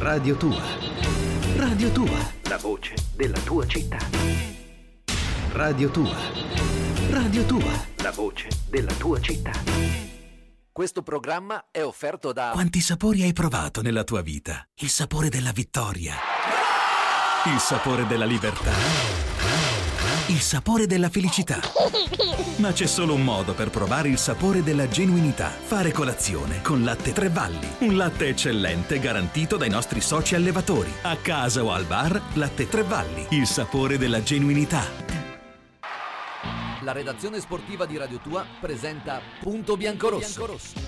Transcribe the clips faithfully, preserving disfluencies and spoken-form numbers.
Radio tua. Radio tua. La voce della tua città. Radio tua. Radio tua. La voce della tua città. Questo programma è offerto da... Quanti sapori hai provato nella tua vita? Il sapore della vittoria. Il sapore della libertà. Il sapore della felicità. Ma c'è solo un modo per provare il sapore della genuinità. Fare colazione con Latte Tre Valli. Un latte eccellente garantito dai nostri soci allevatori. A casa o al bar, Latte Tre Valli. Il sapore della genuinità. La redazione sportiva di Radio Tua presenta Punto Biancorosso.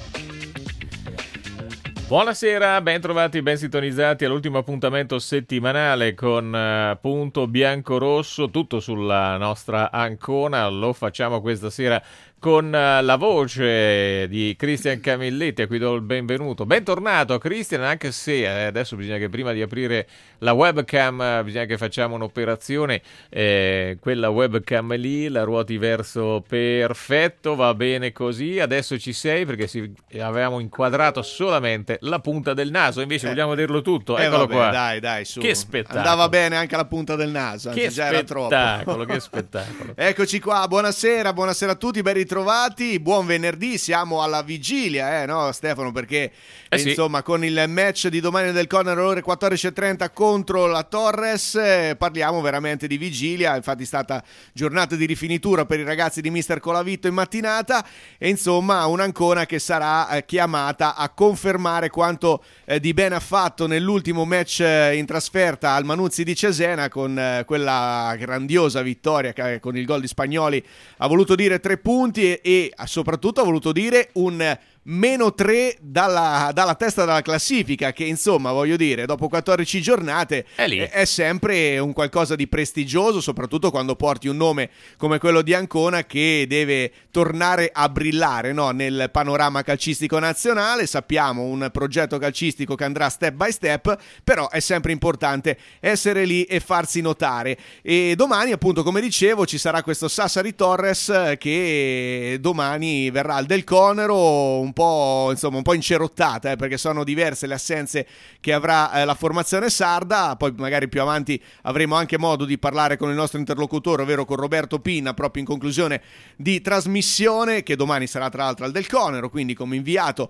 Buonasera, ben trovati, ben sintonizzati all'ultimo appuntamento settimanale con uh, Punto Biancorosso, tutto sulla nostra Ancona. Lo facciamo questa sera con uh, la voce di Cristian Camilletti, a cui do il benvenuto. Bentornato Cristian, anche se eh, adesso bisogna che prima di aprire la webcam eh, bisogna che facciamo un'operazione, eh, quella webcam lì la ruoti verso perfetto, va bene così. Adesso ci sei, perché si, avevamo inquadrato solamente la punta del naso, invece eh, vogliamo dirlo tutto. Eh, Eccolo vabbè, qua. Dai, dai, su. Che spettacolo. Andava bene anche la punta del naso, che già era troppo. spettacolo, che spettacolo. Eccoci qua, buonasera, buonasera a tutti, ben ritrovati, buon venerdì, siamo alla vigilia, eh, no Stefano, perché eh sì. insomma con il match di domani del Corner alle ore quattordici e trenta contro la Torres eh, parliamo veramente di vigilia. Infatti è stata giornata di rifinitura per i ragazzi di mister Colavitto in mattinata e insomma un'Ancona che sarà eh, chiamata a confermare quanto eh, di bene ha fatto nell'ultimo match eh, in trasferta al Manuzzi di Cesena con eh, quella grandiosa vittoria che con il gol di Spagnoli ha voluto dire tre punti e, e soprattutto ha voluto dire un meno tre dalla, dalla testa della classifica, che insomma voglio dire dopo quattordici giornate è, è, è sempre un qualcosa di prestigioso, soprattutto quando porti un nome come quello di Ancona che deve tornare a brillare, no? Nel panorama calcistico nazionale. Sappiamo un progetto calcistico che andrà step by step, però è sempre importante essere lì e farsi notare. E domani appunto, come dicevo, ci sarà questo Sassari Torres che domani verrà al Del Conero, un po' insomma un po' incerottata eh, perché sono diverse le assenze che avrà eh, la formazione sarda. Poi magari più avanti avremo anche modo di parlare con il nostro interlocutore, ovvero con Roberto Pinna, proprio in conclusione di trasmissione, che domani sarà tra l'altro al Del Conero, quindi come inviato,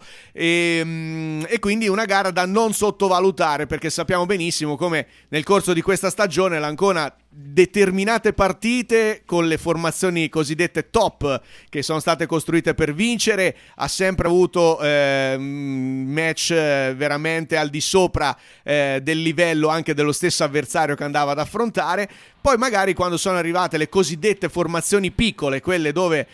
e, e quindi una gara da non sottovalutare, perché sappiamo benissimo come nel corso di questa stagione l'Ancona determinate partite con le formazioni cosiddette top che sono state costruite per vincere ha sempre avuto eh, match veramente al di sopra eh, del livello anche dello stesso avversario che andava ad affrontare. Poi magari quando sono arrivate le cosiddette formazioni piccole, quelle dove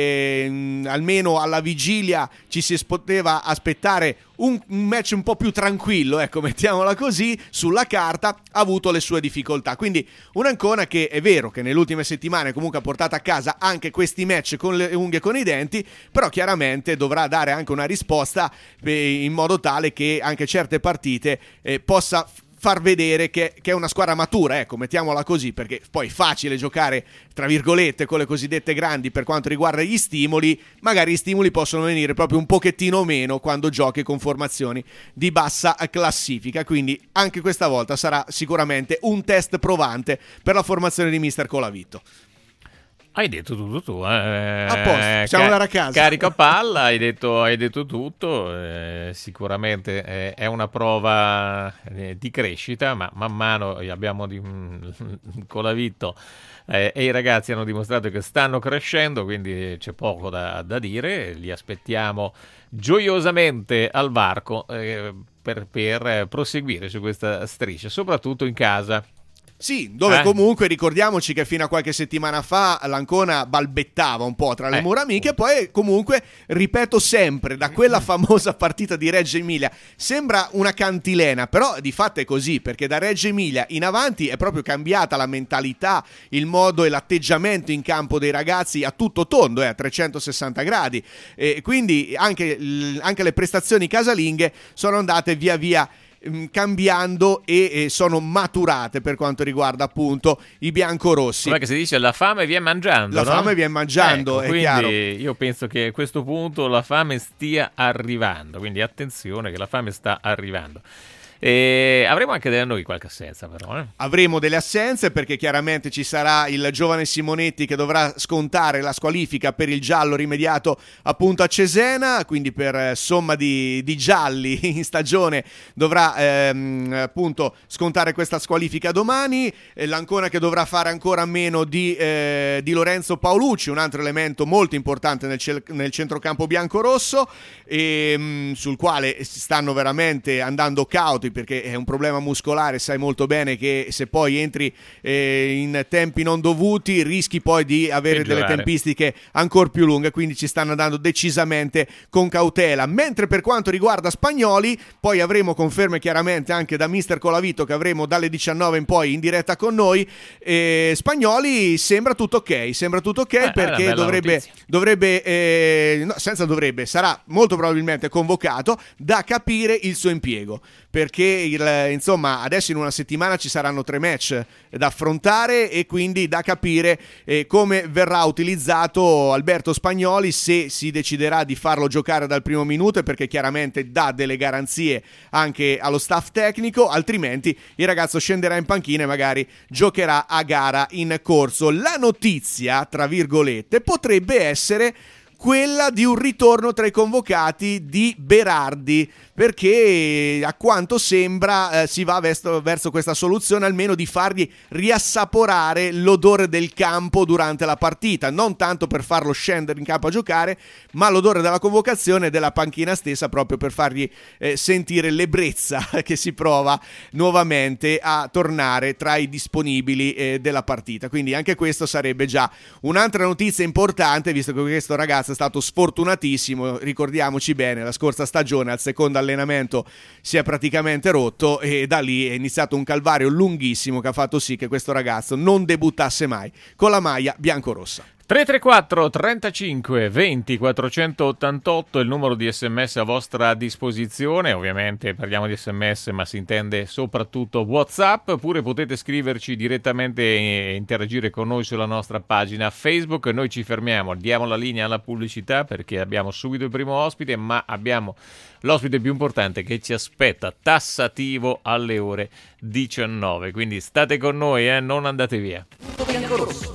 eh, almeno alla vigilia ci si poteva aspettare un, un match un po' più tranquillo, ecco, mettiamola così, sulla carta, ha avuto le sue difficoltà. Quindi un'Ancona che è vero che nelle ultime settimane comunque ha portato a casa anche questi match con le unghie e con i denti, però chiaramente dovrà dare anche una risposta eh, in modo tale che anche certe partite eh, possa far vedere che, che è una squadra matura, ecco, mettiamola così, perché poi è facile giocare tra virgolette con le cosiddette grandi per quanto riguarda gli stimoli. Magari gli stimoli possono venire proprio un pochettino meno quando giochi con formazioni di bassa classifica, quindi anche questa volta sarà sicuramente un test provante per la formazione di mister Colavitto. Hai detto tutto tu, eh. A posto, possiamo Ca- andare a casa. Carico a palla, hai detto, hai detto tutto. Eh, sicuramente eh, è una prova eh, di crescita, ma man mano abbiamo di, mh, Colavitto eh, e i ragazzi hanno dimostrato che stanno crescendo, quindi c'è poco da, da dire. Li aspettiamo gioiosamente al varco eh, per, per proseguire su questa striscia, soprattutto in casa. Sì, dove eh? comunque ricordiamoci che fino a qualche settimana fa l'Ancona balbettava un po' tra le eh. mura amiche, poi comunque, ripeto sempre, da quella famosa partita di Reggio Emilia sembra una cantilena, però di fatto è così, perché da Reggio Emilia in avanti è proprio cambiata la mentalità, il modo e l'atteggiamento in campo dei ragazzi a tutto tondo, eh, a trecentosessanta gradi, e quindi anche, anche le prestazioni casalinghe sono andate via via cambiando e, e sono maturate per quanto riguarda appunto i biancorossi. Come che si dice, la fame viene mangiando, la no? fame viene mangiando, ecco, è quindi chiaro. Io penso che a questo punto la fame stia arrivando, quindi attenzione che la fame sta arrivando. E avremo anche da noi qualche assenza però. Eh? Avremo delle assenze perché chiaramente ci sarà il giovane Simonetti che dovrà scontare la squalifica per il giallo rimediato appunto a Cesena, quindi per somma di, di gialli in stagione dovrà ehm, appunto scontare questa squalifica domani. L'Ancona che dovrà fare ancora meno di, eh, di Lorenzo Paolucci, un altro elemento molto importante nel, ce- nel centrocampo biancorosso, e, mh, sul quale si stanno veramente andando cauti perché è un problema muscolare. Sai molto bene che se poi entri eh, in tempi non dovuti rischi poi di avere Peggiorare. delle tempistiche ancora più lunghe, quindi ci stanno andando decisamente con cautela. Mentre per quanto riguarda Spagnoli, poi avremo conferme chiaramente anche da mister Colavito che avremo dalle diciannove in poi in diretta con noi. eh, Spagnoli sembra tutto ok, sembra tutto ok eh, perché dovrebbe, dovrebbe eh, no, senza dovrebbe, sarà molto probabilmente convocato, da capire il suo impiego, perché il, insomma adesso in una settimana ci saranno tre match da affrontare e quindi da capire eh, come verrà utilizzato Alberto Spagnoli, se si deciderà di farlo giocare dal primo minuto, perché chiaramente dà delle garanzie anche allo staff tecnico, altrimenti il ragazzo scenderà in panchina e magari giocherà a gara in corso. La notizia, tra virgolette, potrebbe essere quella di un ritorno tra i convocati di Berardi, perché a quanto sembra eh, si va verso, verso questa soluzione, almeno di fargli riassaporare l'odore del campo durante la partita, non tanto per farlo scendere in campo a giocare, ma l'odore della convocazione e della panchina stessa, proprio per fargli eh, sentire l'ebbrezza che si prova nuovamente a tornare tra i disponibili eh, della partita. Quindi anche questo sarebbe già un'altra notizia importante, visto che questo ragazzo è stato sfortunatissimo, ricordiamoci bene, la scorsa stagione al secondo allenamento si è praticamente rotto e da lì è iniziato un calvario lunghissimo che ha fatto sì che questo ragazzo non debuttasse mai con la maglia biancorossa. tre tre quattro trentacinque venti quattrocentottantotto è il numero di sms a vostra disposizione. Ovviamente parliamo di sms, ma si intende soprattutto WhatsApp. Pure potete scriverci direttamente e interagire con noi sulla nostra pagina Facebook. Noi ci fermiamo, diamo la linea alla pubblicità perché abbiamo subito il primo ospite, ma abbiamo l'ospite più importante che ci aspetta tassativo alle ore diciannove. Quindi state con noi, eh? Non andate via. Biancorosso.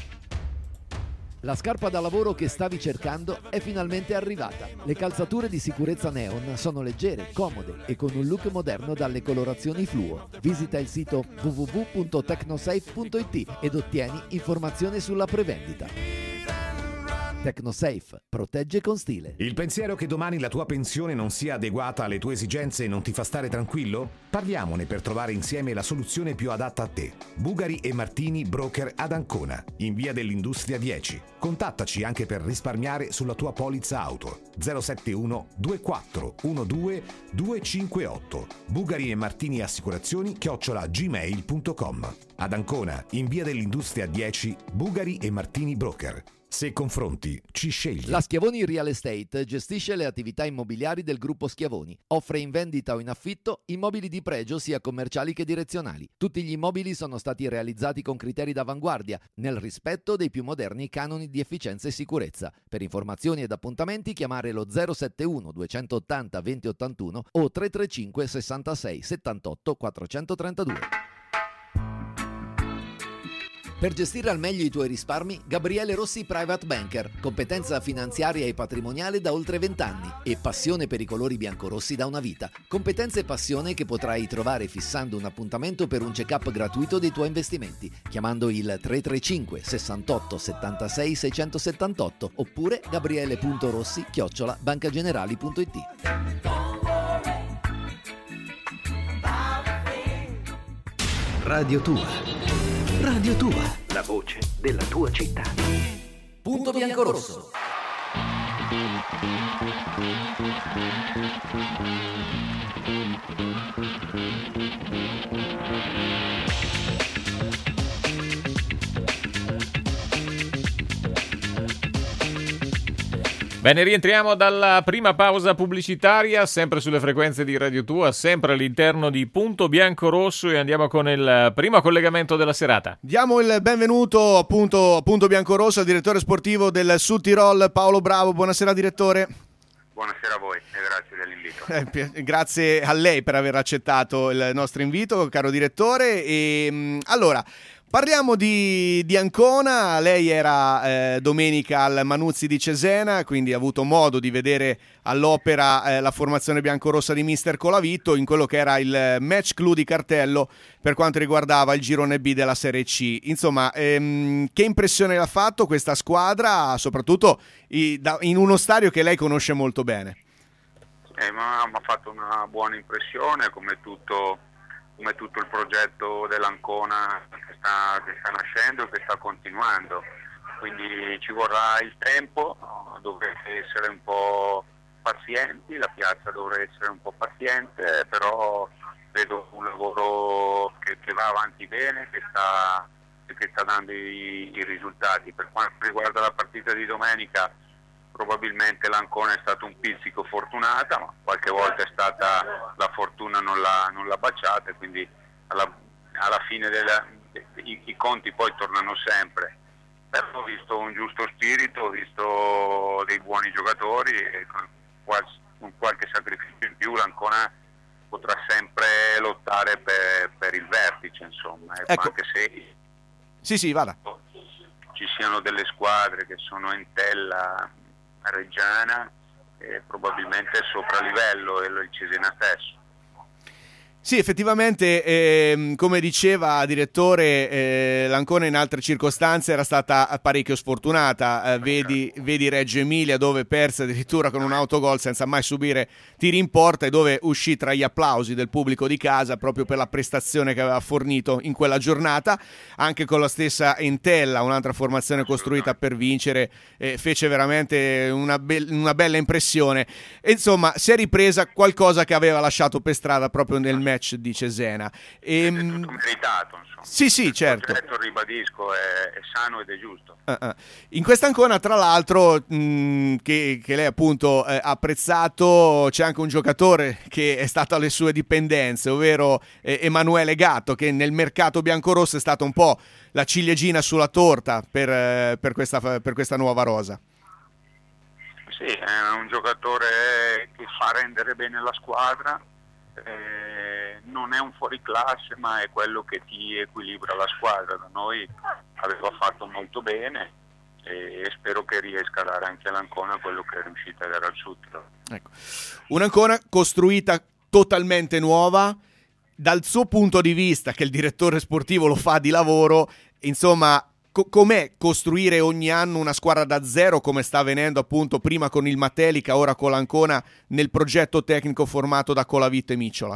La scarpa da lavoro che stavi cercando è finalmente arrivata. Le calzature di sicurezza Neon sono leggere, comode e con un look moderno dalle colorazioni fluo. Visita il sito w w w punto tecnosafe punto i t ed ottieni informazioni sulla prevendita. Tecnosafe, protegge con stile. Il pensiero che domani la tua pensione non sia adeguata alle tue esigenze non ti fa stare tranquillo? Parliamone per trovare insieme la soluzione più adatta a te. Bugari e Martini Broker ad Ancona, in via dell'Industria dieci. Contattaci anche per risparmiare sulla tua polizza auto. zero sette uno due quattro uno due due cinque otto. Bugari e Martini Assicurazioni chiocciola gmail punto com. Ad Ancona, in via dell'Industria dieci, Bugari e Martini Broker. Se confronti, ci scegli. La Schiavoni Real Estate gestisce le attività immobiliari del gruppo Schiavoni. Offre in vendita o in affitto immobili di pregio sia commerciali che direzionali. Tutti gli immobili sono stati realizzati con criteri d'avanguardia, nel rispetto dei più moderni canoni di efficienza e sicurezza. Per informazioni ed appuntamenti chiamare lo zero sette uno due otto zero due zero otto uno o tre tre cinque sessantasei settantotto quattrocentotrentadue. Per gestire al meglio i tuoi risparmi, Gabriele Rossi Private Banker, competenza finanziaria e patrimoniale da oltre vent'anni e passione per i colori biancorossi da una vita. Competenza e passione che potrai trovare fissando un appuntamento per un check-up gratuito dei tuoi investimenti, chiamando il tre tre cinque sessantotto settantasei seicentosettantotto oppure gabriele punto rossi chiocciola bancagenerali punto it. Radio Tua. Radio Tua, la voce della tua città. Punto biancorosso. Bene, rientriamo dalla prima pausa pubblicitaria, sempre sulle frequenze di Radio Tua, sempre all'interno di Punto Biancorosso, e andiamo con il primo collegamento della serata. Diamo il benvenuto appunto a Punto Biancorosso al direttore sportivo del Sud Tirol, Paolo Bravo. Buonasera direttore. Buonasera a voi e grazie dell'invito. Eh, grazie a lei per aver accettato il nostro invito, caro direttore. E, allora, parliamo di, di Ancona. Lei era eh, domenica al Manuzzi di Cesena, quindi ha avuto modo di vedere all'opera eh, la formazione biancorossa di mister Colavitto in quello che era il match clou di cartello per quanto riguardava il girone B della Serie C. Insomma, ehm, che impressione le ha fatto questa squadra, soprattutto i, da, in uno stadio che lei conosce molto bene? Eh, ma mi ha fatto una buona impressione, come tutto, come tutto il progetto dell'Ancona che sta, che sta nascendo e che sta continuando. Quindi ci vorrà il tempo, dovrete essere un po' pazienti, la piazza dovrà essere un po' paziente, però vedo un lavoro che, che va avanti bene, che sta, che sta dando i, i risultati. Per quanto riguarda la partita di domenica, probabilmente l'Ancona è stata un pizzico fortunata, ma qualche volta è stata la fortuna non l'ha, non l'ha baciata, e quindi alla, alla fine della, i, i conti poi tornano sempre. Però ho visto un giusto spirito, ho visto dei buoni giocatori e con, qual, con qualche sacrificio in più l'Ancona potrà sempre lottare per, per il vertice, insomma, ecco. Anche se sì, sì, vada. Ci siano delle squadre che sono in tella Reggiana e probabilmente sopra livello e il Cesena stesso. Sì, effettivamente, eh, come diceva direttore, eh, l'Ancona in altre circostanze era stata parecchio sfortunata. Eh, vedi, vedi Reggio Emilia, dove perse addirittura con un autogol senza mai subire tiri in porta e dove uscì tra gli applausi del pubblico di casa proprio per la prestazione che aveva fornito in quella giornata. Anche con la stessa Entella, un'altra formazione costruita per vincere, eh, fece veramente una, be- una bella impressione. E, insomma, si è ripresa qualcosa che aveva lasciato per strada proprio nel match di Cesena. E, è tutto meritato, insomma. Sì, sì, il certo. Il progetto, ribadisco, è, è sano ed è giusto. Uh-uh. In questa Ancona, tra l'altro, mh, che, che lei appunto eh, ha apprezzato, c'è anche un giocatore che è stato alle sue dipendenze, ovvero eh, Emanuele Gatto, che nel mercato biancorosso è stato un po' la ciliegina sulla torta per, eh, per, questa, per questa nuova rosa. Sì, è un giocatore che fa rendere bene la squadra. Eh, non è un fuoriclasse, ma è quello che ti equilibra la squadra. Da noi aveva fatto molto bene e spero che riesca a dare anche all'Ancona quello che è riuscita a dare al Sutro. Ecco. Un'Ancona costruita totalmente nuova dal suo punto di vista, che il direttore sportivo lo fa di lavoro, insomma. Co- com'è costruire ogni anno una squadra da zero, come sta avvenendo appunto prima con il Matelica, ora con l'Ancona, nel progetto tecnico formato da Colavitto e Micciola?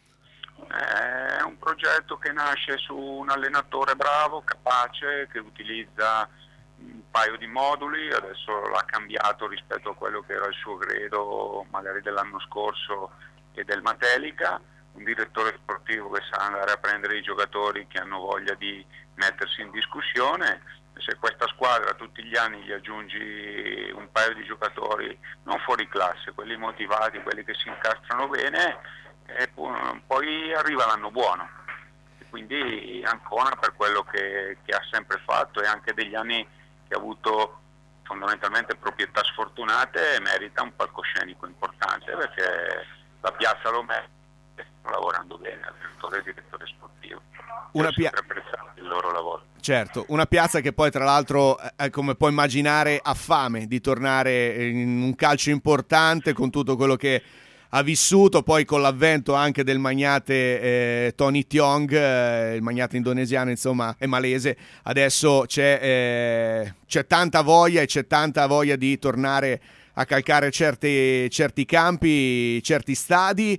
È un progetto che nasce su un allenatore bravo, capace, che utilizza un paio di moduli, adesso l'ha cambiato rispetto a quello che era il suo credo magari dell'anno scorso e del Matelica, un direttore sportivo che sa andare a prendere i giocatori che hanno voglia di mettersi in discussione. Se questa squadra tutti gli anni gli aggiungi un paio di giocatori non fuori classe, quelli motivati, quelli che si incastrano bene, e poi arriva l'anno buono. E quindi Ancona, per quello che, che ha sempre fatto e anche degli anni che ha avuto fondamentalmente proprietà sfortunate, merita un palcoscenico importante, perché la piazza lo mette, lavorando bene, allenatore e direttore sportivo. Una pia- il loro lavoro. Certo, una piazza che poi tra l'altro, eh, come puoi immaginare, ha fame di tornare in un calcio importante con tutto quello che ha vissuto, poi con l'avvento anche del magnate eh, Tony Tiong, eh, il magnate indonesiano, insomma, è malese. Adesso c'è, eh, c'è tanta voglia e c'è tanta voglia di tornare a calcare certi, certi campi, certi stadi.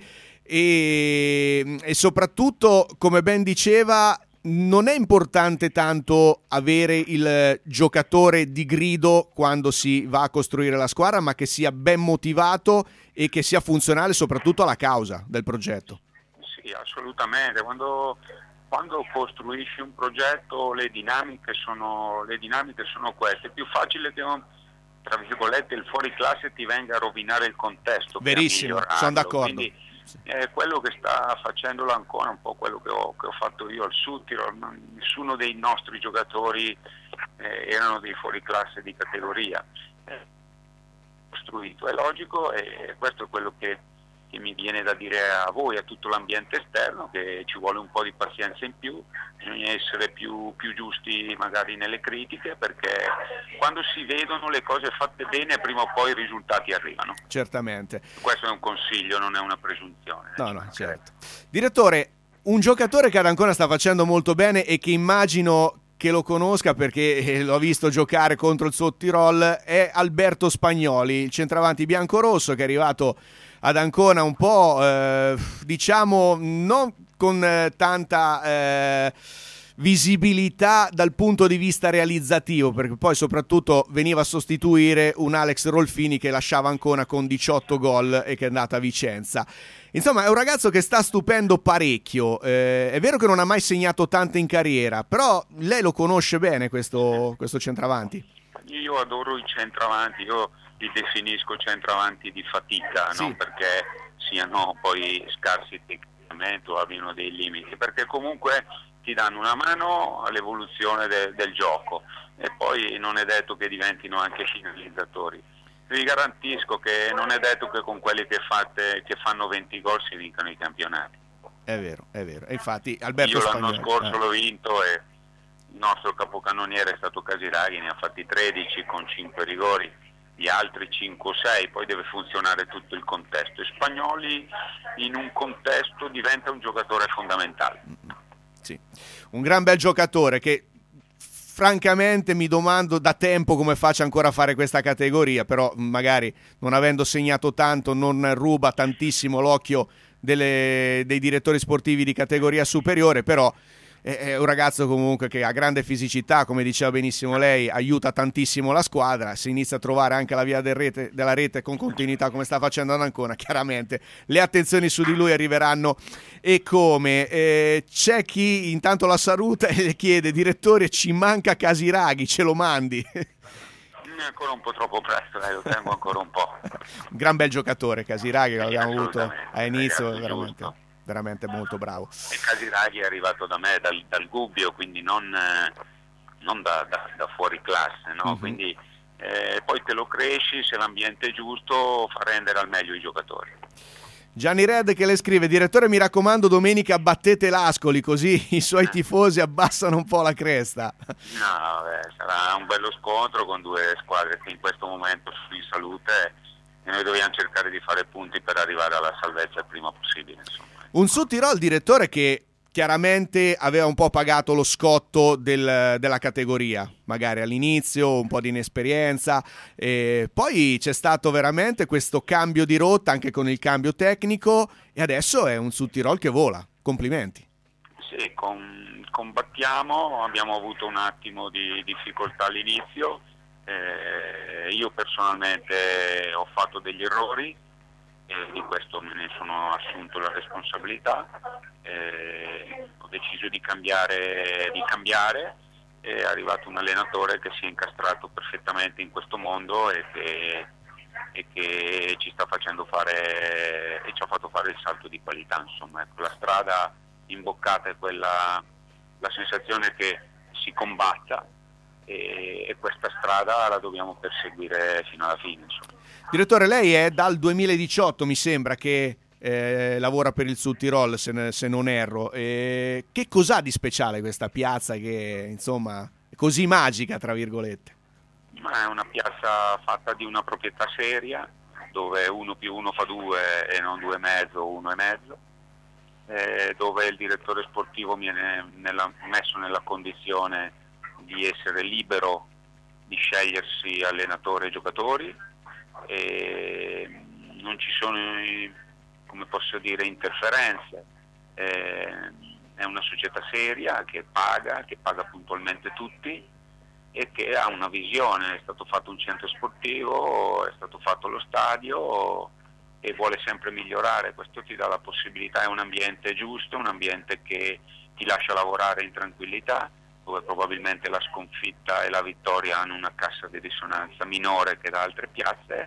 E, e soprattutto, come ben diceva, non è importante tanto avere il giocatore di grido quando si va a costruire la squadra, ma che sia ben motivato e che sia funzionale soprattutto alla causa del progetto. Sì, assolutamente. Quando, quando costruisci un progetto le dinamiche sono, le dinamiche sono queste. È più facile che un, tra virgolette, il fuoriclasse ti venga a rovinare il contesto. Verissimo, sono d'accordo. Quindi, è quello che sta facendo l'Ancona, un po' quello che ho, che ho fatto io al Suttirol. Nessuno dei nostri giocatori eh, erano dei fuoriclasse di categoria. Eh, costruito. È logico, e questo è quello che, che mi viene da dire a voi, a tutto l'ambiente esterno, che ci vuole un po' di pazienza in più, bisogna essere più, più giusti magari nelle critiche, perché quando si vedono le cose fatte bene prima o poi i risultati arrivano. Certamente. Questo è un consiglio, non è una presunzione. No, no, certo. Direttore, un giocatore che ad Ancona sta facendo molto bene e che immagino che lo conosca perché l'ho visto giocare contro il Sottirol è Alberto Spagnoli, il centravanti biancorosso che è arrivato ad Ancona un po' eh, diciamo non con eh, tanta eh, visibilità dal punto di vista realizzativo, perché poi soprattutto veniva a sostituire un Alex Rolfini che lasciava Ancona con diciotto gol e che è andata a Vicenza. Insomma, è un ragazzo che sta stupendo parecchio. Eh, è vero che non ha mai segnato tanto in carriera, però lei lo conosce bene questo, questo centravanti. Io adoro i centravanti, io li definisco centravanti di fatica, sì. Non perché siano poi scarsi tecnicamente o abbiano dei limiti, perché comunque ti danno una mano all'evoluzione de- del gioco e poi non è detto che diventino anche finalizzatori. Vi garantisco che non è detto che con quelli che, fate, che fanno venti gol si vincano i campionati. È vero, è vero. E infatti Alberto Io Spagnoli, l'anno scorso eh. l'ho vinto e il nostro capocannoniere è stato Casiraghi, ne ha fatti tredici con cinque rigori, gli altri cinque o sei, poi deve funzionare tutto il contesto. E Spagnoli in un contesto diventa un giocatore fondamentale. Sì, un gran bel giocatore che francamente mi domando da tempo come faccia ancora a fare questa categoria, però magari non avendo segnato tanto non ruba tantissimo l'occhio delle, dei direttori sportivi di categoria superiore, però è, è un ragazzo comunque che ha grande fisicità, come diceva benissimo lei, aiuta tantissimo la squadra, si inizia a trovare anche la via del rete, della rete con continuità come sta facendo ad Ancona, chiaramente le attenzioni su di lui arriveranno e come. Eh, c'è chi intanto la saluta e le chiede: direttore, ci manca Casiraghi, ce lo mandi? È ancora un po' troppo presto, eh, lo tengo ancora un po'. Un gran bel giocatore Casiraghi, che Sì, l'abbiamo avuto a inizio, ragazzo, veramente, giusto. veramente molto bravo. E Casiraghi è arrivato da me, dal, dal Gubbio, quindi non, eh, non da, da, da fuori classe, no? Uh-huh. Quindi eh, poi te lo cresci, se l'ambiente è giusto fa rendere al meglio i giocatori. Gianni Red che le scrive: direttore, mi raccomando, domenica battete l'Ascoli, così i suoi tifosi abbassano un po' la cresta. No, beh, sarà un bello scontro con due squadre che in questo momento sono in salute e noi dobbiamo cercare di fare punti per arrivare alla salvezza il prima possibile, insomma. Un Sottirol, direttore, che chiaramente aveva un po' pagato lo scotto del, della categoria, magari all'inizio un po' di inesperienza, e poi c'è stato veramente questo cambio di rotta anche con il cambio tecnico e adesso è un Sottirol che vola. Complimenti. Sì, con, combattiamo, abbiamo avuto un attimo di difficoltà all'inizio, eh, io personalmente ho fatto degli errori e di questo me ne sono assunto la responsabilità. Eh, ho deciso di cambiare, di cambiare, è arrivato un allenatore che si è incastrato perfettamente in questo mondo e che, e che ci sta facendo fare e ci ha fatto fare il salto di qualità, insomma. Ecco, la strada imboccata è quella, la sensazione che si combatta e, e questa strada la dobbiamo perseguire fino alla fine, insomma. Direttore, lei è dal duemiladiciotto, mi sembra, che Eh, lavora per il Sottirol, se, ne, se non erro. Eh, che cos'ha di speciale questa piazza che, insomma, è così magica, tra virgolette? Ma è una piazza fatta di una proprietà seria, dove uno più uno fa due e non due e mezzo, uno e mezzo, eh, dove il direttore sportivo viene nella, messo nella condizione di essere libero di scegliersi allenatore e giocatori, e non ci sono, come posso dire, interferenze. Eh, è una società seria che paga, che paga puntualmente tutti e che ha una visione. È stato fatto un centro sportivo, è stato fatto lo stadio e vuole sempre migliorare. Questo ti dà la possibilità, è un ambiente giusto, un ambiente che ti lascia lavorare in tranquillità, dove probabilmente la sconfitta e la vittoria hanno una cassa di risonanza minore che da altre piazze,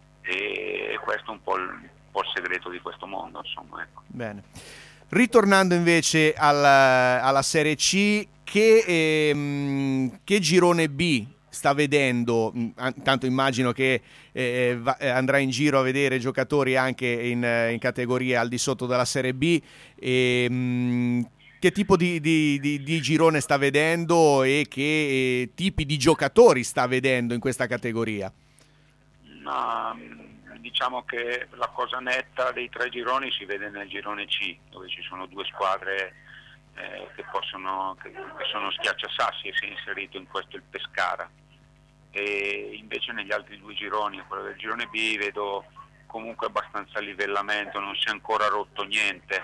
e questo è un po' il, un po' il segreto di questo mondo, insomma, ecco. Bene. Ritornando invece alla, alla Serie C, che, ehm, che girone B sta vedendo, tanto immagino che eh, va, andrà in giro a vedere giocatori anche in, in categorie al di sotto della Serie B, e, mh, che tipo di, di, di, di girone sta vedendo e che eh, tipi di giocatori sta vedendo in questa categoria? Ma, diciamo che la cosa netta dei tre gironi si vede nel girone C, dove ci sono due squadre eh, che, possono, che, che sono schiacciasassi, e si è inserito in questo il Pescara. E invece negli altri due gironi, quello del girone B, vedo comunque abbastanza livellamento, non si è ancora rotto niente.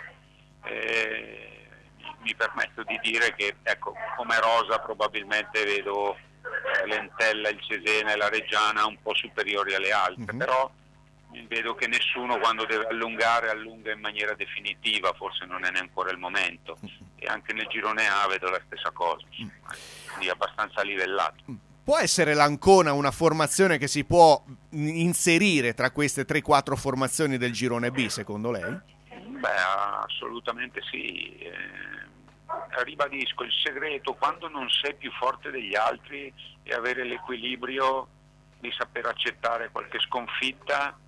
E mi permetto di dire che, ecco, come rosa probabilmente vedo eh, l'Entella, il Cesena e la Reggiana un po' superiori alle altre, mm-hmm. però vedo che nessuno, quando deve allungare, allunga in maniera definitiva, forse non è neanche il momento. Mm-hmm. E anche nel girone A vedo la stessa cosa, mm-hmm. quindi abbastanza livellato. Può essere l'Ancona una formazione che si può inserire tra queste tre quattro formazioni del girone B, secondo lei? Beh, assolutamente sì. Eh, ribadisco, il segreto, quando non sei più forte degli altri, è avere l'equilibrio di saper accettare qualche sconfitta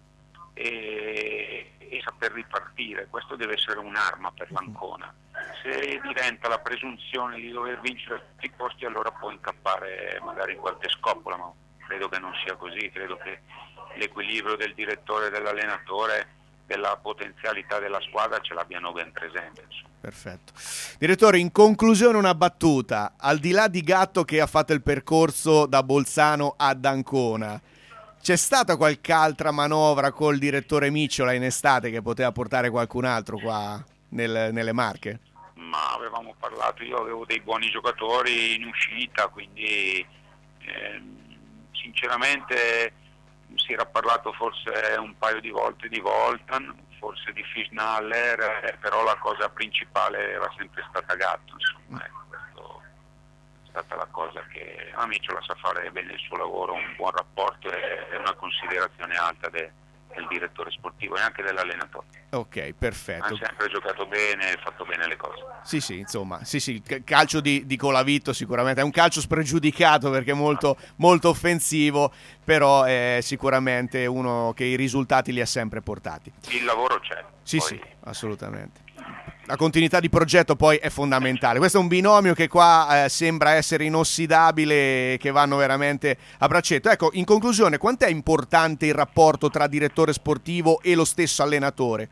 e, e saper ripartire. Questo deve essere un'arma per l'Ancona. Se diventa la presunzione di dover vincere tutti i posti, allora può incappare magari in qualche scoppola, ma credo che non sia così. Credo che l'equilibrio del direttore e dell'allenatore, della potenzialità della squadra, ce l'abbiano ben presente. Insomma. Perfetto. Direttore, in conclusione una battuta. Al di là di Gatto, che ha fatto il percorso da Bolzano ad Ancona, c'è stata qualche altra manovra col direttore Micciola in estate che poteva portare qualcun altro qua nel, nelle Marche? Ma avevamo parlato, io avevo dei buoni giocatori in uscita, quindi eh, sinceramente si era parlato forse un paio di volte di Voltan, forse di Fischnaller, eh, però la cosa principale era sempre stata Gatto, insomma, ecco, questo è stata la cosa che Micciola sa fare bene il suo lavoro, un buon rapporto e una considerazione alta de, del direttore sportivo e anche dell'allenatore. Ok, perfetto. Ha sempre giocato bene e fatto bene le cose. Sì, sì, insomma, sì, sì, il calcio di, di Colavito sicuramente è un calcio spregiudicato perché è molto, molto offensivo, però è sicuramente uno che i risultati li ha sempre portati. Il lavoro c'è. Sì, poi... sì, assolutamente. La continuità di progetto poi è fondamentale. Questo è un binomio che qua eh, sembra essere inossidabile, che vanno veramente a braccetto. Ecco, in conclusione, quanto è importante il rapporto tra direttore sportivo e lo stesso allenatore?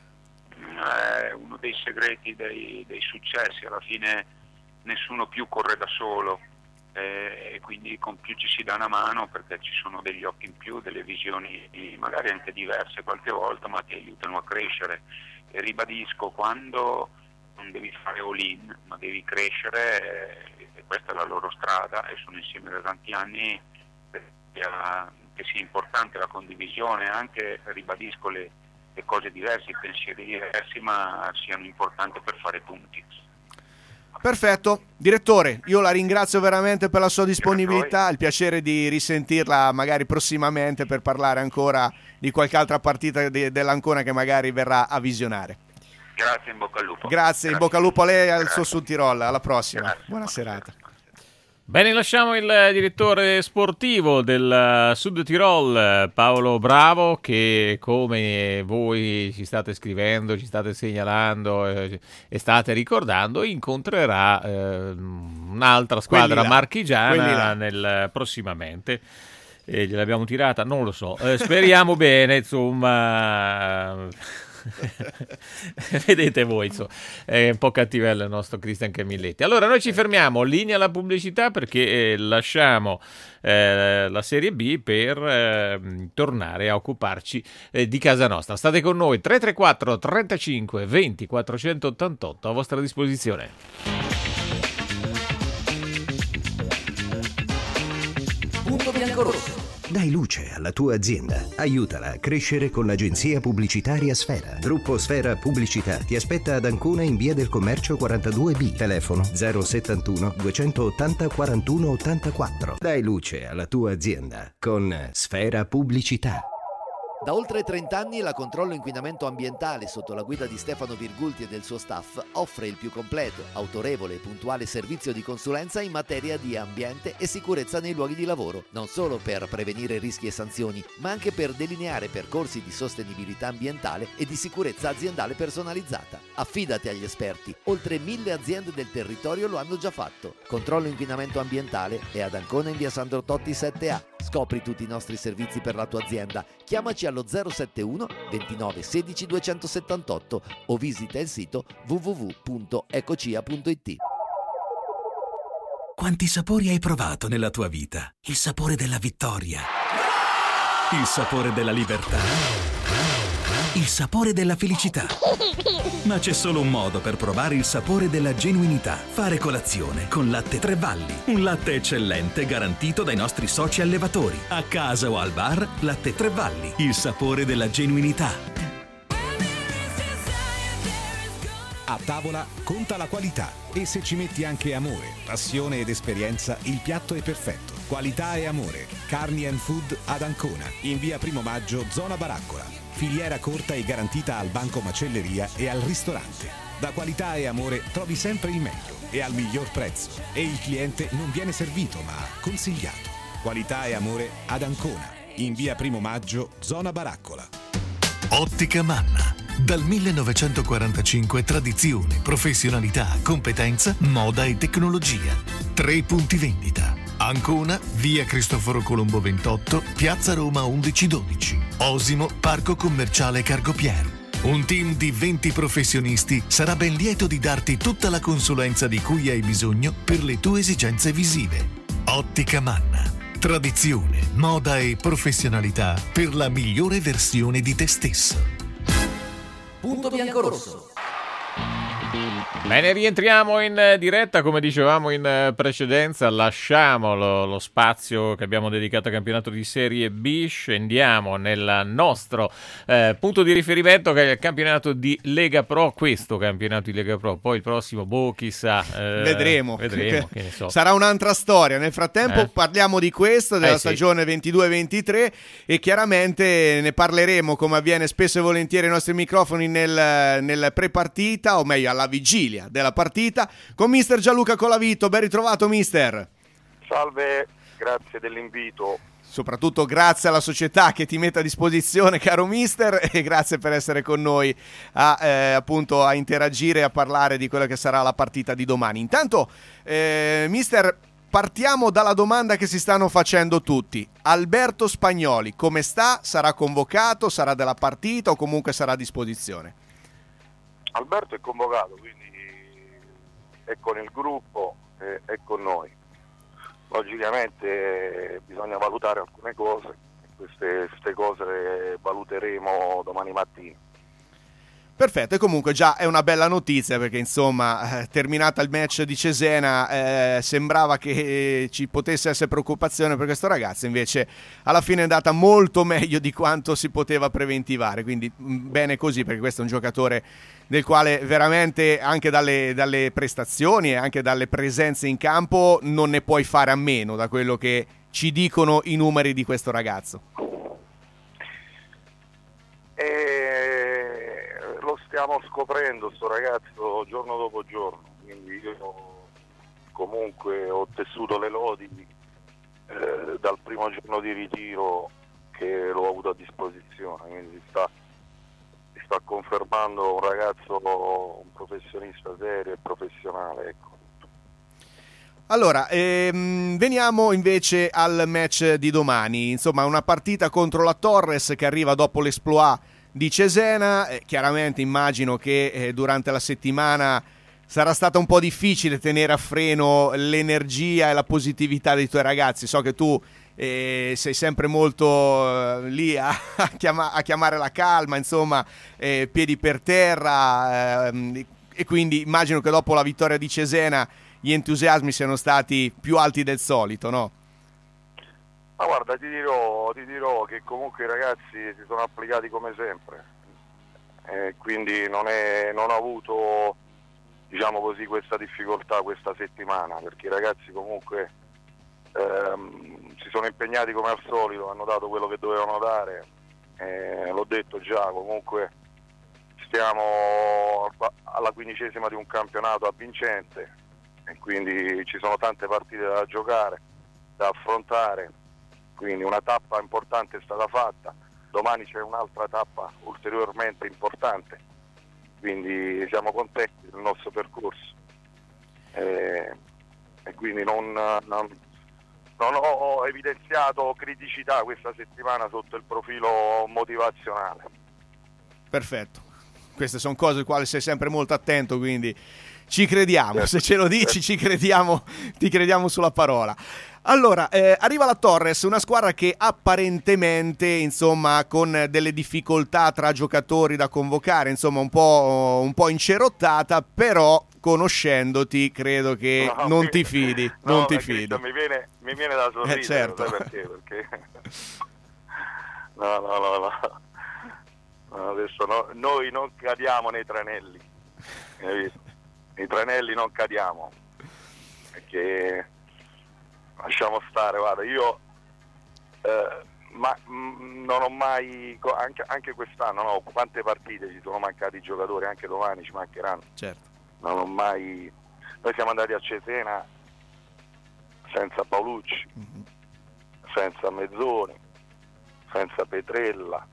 È uno dei segreti dei, dei successi. Alla fine nessuno più corre da solo eh, e quindi con più ci si dà una mano, perché ci sono degli occhi in più, delle visioni magari anche diverse qualche volta, ma ti aiutano a crescere. E ribadisco, quando non devi fare all-in, ma devi crescere, eh, e questa è la loro strada, e sono insieme da tanti anni, che, che sia importante la condivisione, anche, ribadisco, le, le cose diverse, i pensieri diversi, ma siano importanti per fare punti. Perfetto, direttore, io la ringrazio veramente per la sua disponibilità, il piacere di risentirla magari prossimamente per parlare ancora di qualche altra partita de- dell'Ancona che magari verrà a visionare. Grazie, in bocca al lupo. Grazie, Grazie. In bocca al lupo a lei e al suo Sud Tirol, alla prossima. Grazie. Buona serata. Bene, lasciamo il direttore sportivo del Sud Tirol, Paolo Bravo, che come voi ci state scrivendo, ci state segnalando eh, e state ricordando, incontrerà eh, un'altra squadra marchigiana nel, prossimamente. E gliel'abbiamo tirata? Non lo so. Eh, speriamo bene, insomma... Vedete voi, insomma, è un po' cattivello il nostro Cristian Camilletti. Allora noi ci fermiamo, linea alla pubblicità, perché eh, lasciamo eh, la Serie B per eh, tornare a occuparci eh, di casa nostra. State con noi, tre tre quattro trentacinque venti quattrocentottantotto a vostra disposizione. Punto biancorosso. Dai luce alla tua azienda. Aiutala a crescere con l'agenzia pubblicitaria Sfera. Gruppo Sfera Pubblicità ti aspetta ad Ancona in via del Commercio quarantadue B. Telefono zero settantuno duecentottanta quarantuno ottantaquattro. Dai luce alla tua azienda con Sfera Pubblicità. Da oltre trenta anni la Controllo Inquinamento Ambientale, sotto la guida di Stefano Virgulti e del suo staff, offre il più completo, autorevole e puntuale servizio di consulenza in materia di ambiente e sicurezza nei luoghi di lavoro, non solo per prevenire rischi e sanzioni, ma anche per delineare percorsi di sostenibilità ambientale e di sicurezza aziendale personalizzata. Affidati agli esperti, oltre mille aziende del territorio lo hanno già fatto. Controllo Inquinamento Ambientale è ad Ancona in via Sandro Totti sette A. Scopri tutti i nostri servizi per la tua azienda. Chiamaci allo zero sette uno ventinove sedici duecentosettantotto o visita il sito w w w punto ecocia punto i t. Quanti sapori hai provato nella tua vita? Il sapore della vittoria, il sapore della libertà, il sapore della felicità. Ma c'è solo un modo per provare il sapore della genuinità. Fare colazione con Latte Tre Valli. Un latte eccellente garantito dai nostri soci allevatori. A casa o al bar, Latte Tre Valli. Il sapore della genuinità. A tavola conta la qualità e se ci metti anche amore, passione ed esperienza, il piatto è perfetto. Qualità e amore. Carni and Food ad Ancona, in via Primo Maggio, zona Baraccola. Filiera corta e garantita al banco macelleria e al ristorante. Da Qualità e Amore trovi sempre il meglio e al miglior prezzo. E il cliente non viene servito ma consigliato. Qualità e Amore ad Ancona, in via Primo Maggio, zona Baraccola. Ottica Manna. Dal millenovecentoquarantacinque tradizione, professionalità, competenza, moda e tecnologia. Tre punti vendita. Ancona, via Cristoforo Colombo ventotto, piazza Roma undici dodici. Osimo, parco commerciale Cargopier. Un team di venti professionisti sarà ben lieto di darti tutta la consulenza di cui hai bisogno per le tue esigenze visive. Ottica Manna. Tradizione, moda e professionalità per la migliore versione di te stesso. Punto biancorosso. Bene, rientriamo in diretta, come dicevamo in precedenza, lasciamo lo, lo spazio che abbiamo dedicato al campionato di Serie B, scendiamo nel nostro eh, punto di riferimento che è il campionato di Lega Pro, questo campionato di Lega Pro, poi il prossimo, boh, chissà. Eh, vedremo, vedremo che ne so. Sarà un'altra storia, nel frattempo eh? parliamo di questo, della eh, stagione sì. ventidue ventitré e chiaramente ne parleremo come avviene spesso e volentieri ai nostri microfoni nel, nel pre-partita, o meglio alla vigilia della partita, con mister Gianluca Colavito. Ben ritrovato, mister. Salve, grazie dell'invito. Soprattutto grazie alla società che ti mette a disposizione, caro mister, e grazie per essere con noi a, eh, appunto a interagire e a parlare di quella che sarà la partita di domani. Intanto, eh, mister, partiamo dalla domanda che si stanno facendo tutti. Alberto Spagnoli, come sta? Sarà convocato? Sarà della partita o comunque sarà a disposizione? Alberto è convocato, quindi è con il gruppo, è, è con noi. Logicamente eh, bisogna valutare alcune cose, queste, queste cose le valuteremo domani mattina. Perfetto, e comunque già è una bella notizia perché insomma eh, terminata il match di Cesena eh, sembrava che ci potesse essere preoccupazione per questo ragazzo, invece alla fine è andata molto meglio di quanto si poteva preventivare, quindi mh, bene così, perché questo è un giocatore del quale veramente anche dalle, dalle prestazioni e anche dalle presenze in campo non ne puoi fare a meno, da quello che ci dicono i numeri di questo ragazzo. E... lo stiamo scoprendo sto ragazzo giorno dopo giorno, quindi io comunque ho tessuto le lodi eh, dal primo giorno di ritiro che l'ho avuto a disposizione, quindi si sta, si sta confermando un ragazzo, un professionista serio e professionale, ecco. Allora, ehm, veniamo invece al match di domani, insomma una partita contro la Torres che arriva dopo l'esploit di Cesena. Eh, chiaramente immagino che eh, durante la settimana sarà stata un po' difficile tenere a freno l'energia e la positività dei tuoi ragazzi. So che tu eh, sei sempre molto eh, lì a, a, chiama, a chiamare la calma, insomma, eh, piedi per terra, eh, e quindi immagino che dopo la vittoria di Cesena gli entusiasmi siano stati più alti del solito, no? Ma guarda, ti dirò, ti dirò che comunque i ragazzi si sono applicati come sempre, eh, quindi non, è, non ho avuto, diciamo così, questa difficoltà questa settimana, perché i ragazzi comunque ehm, si sono impegnati come al solito, hanno dato quello che dovevano dare eh, l'ho detto già, comunque stiamo alla quindicesima di un campionato avvincente e quindi ci sono tante partite da giocare, da affrontare, quindi una tappa importante è stata fatta, domani c'è un'altra tappa ulteriormente importante, quindi siamo contenti del nostro percorso e, e quindi non, non, non ho evidenziato criticità questa settimana sotto il profilo motivazionale. Perfetto, queste sono cose alle quali sei sempre molto attento, quindi ci crediamo, se ce lo dici ci crediamo, ti crediamo sulla parola. Allora, eh, arriva la Torres, una squadra che apparentemente, insomma, con delle difficoltà tra giocatori da convocare, insomma, un po', un po' incerottata, però conoscendoti credo che no, non mi, ti fidi, no, non ti fidi. Mi viene, mi viene da sorridere, eh, certo. sai perché? Perché no, no, no, no. no adesso no, noi non cadiamo nei tranelli, capito? Nei tranelli non cadiamo, perché lasciamo stare, guarda, io eh, ma, mh, non ho mai, anche, anche quest'anno, no, quante partite ci sono mancati i giocatori, anche domani ci mancheranno. Certo. Non ho mai, noi siamo andati a Cesena senza Paolucci, mm-hmm. senza Mezzoni, senza Petrella,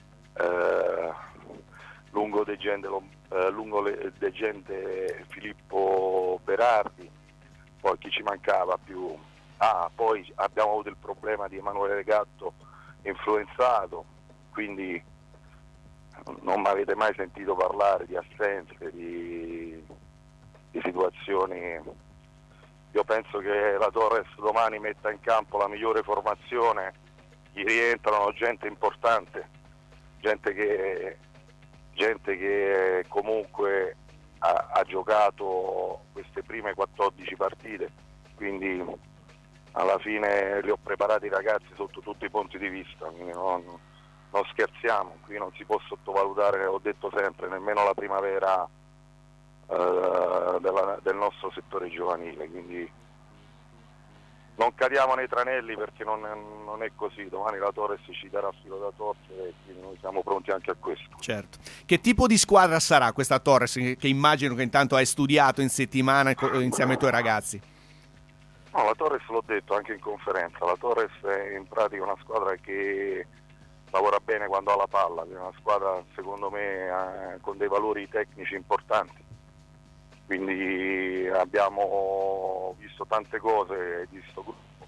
eh, lungo De Gente, eh, lungo De Gente Filippo Berardi, poi chi ci mancava più? Ah, poi abbiamo avuto il problema di Emanuele Regatto influenzato, quindi non mi avete mai sentito parlare di assenze, di, di situazioni. Io penso che la Torres domani metta in campo la migliore formazione, gli rientrano gente importante, gente che, gente che comunque ha, ha giocato queste prime quattordici partite, quindi alla fine li ho preparati i ragazzi sotto tutti i punti di vista, quindi non, non scherziamo, qui non si può sottovalutare, ho detto sempre, nemmeno la primavera eh, della, del nostro settore giovanile, quindi non cadiamo nei tranelli perché non è, non è così, domani la Torres ci darà filo da torcere e quindi noi siamo pronti anche a questo. Certo. Che tipo di squadra sarà questa Torres, che immagino che intanto hai studiato in settimana insieme ai tuoi ragazzi? No, la Torres l'ho detto anche in conferenza, la Torres è in pratica una squadra che lavora bene quando ha la palla, è una squadra secondo me eh, con dei valori tecnici importanti, quindi abbiamo visto tante cose di questo gruppo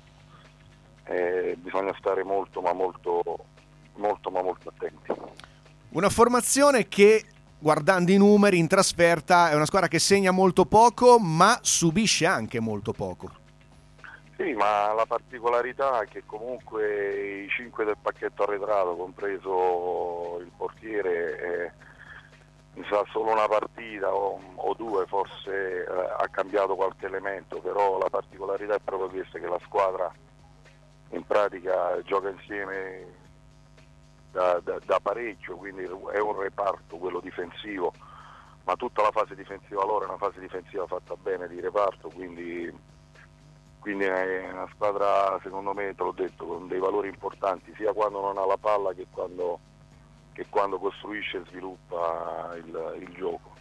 e bisogna stare molto ma molto molto ma molto attenti. Una formazione che, guardando i numeri in trasferta, è una squadra che segna molto poco ma subisce anche molto poco. Sì, ma la particolarità è che comunque i cinque del pacchetto arretrato, compreso il portiere, eh, mi sa solo una partita o, o due forse eh, ha cambiato qualche elemento, però la particolarità è proprio questa, che la squadra in pratica gioca insieme da, da, da parecchio, quindi è un reparto quello difensivo, ma tutta la fase difensiva loro è una fase difensiva fatta bene di reparto, quindi... Quindi è una squadra, secondo me, te l'ho detto, con dei valori importanti, sia quando non ha la palla che quando, che quando costruisce e sviluppa il, il gioco.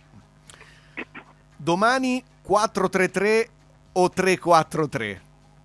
Domani quattro tre tre o tre quattro tre?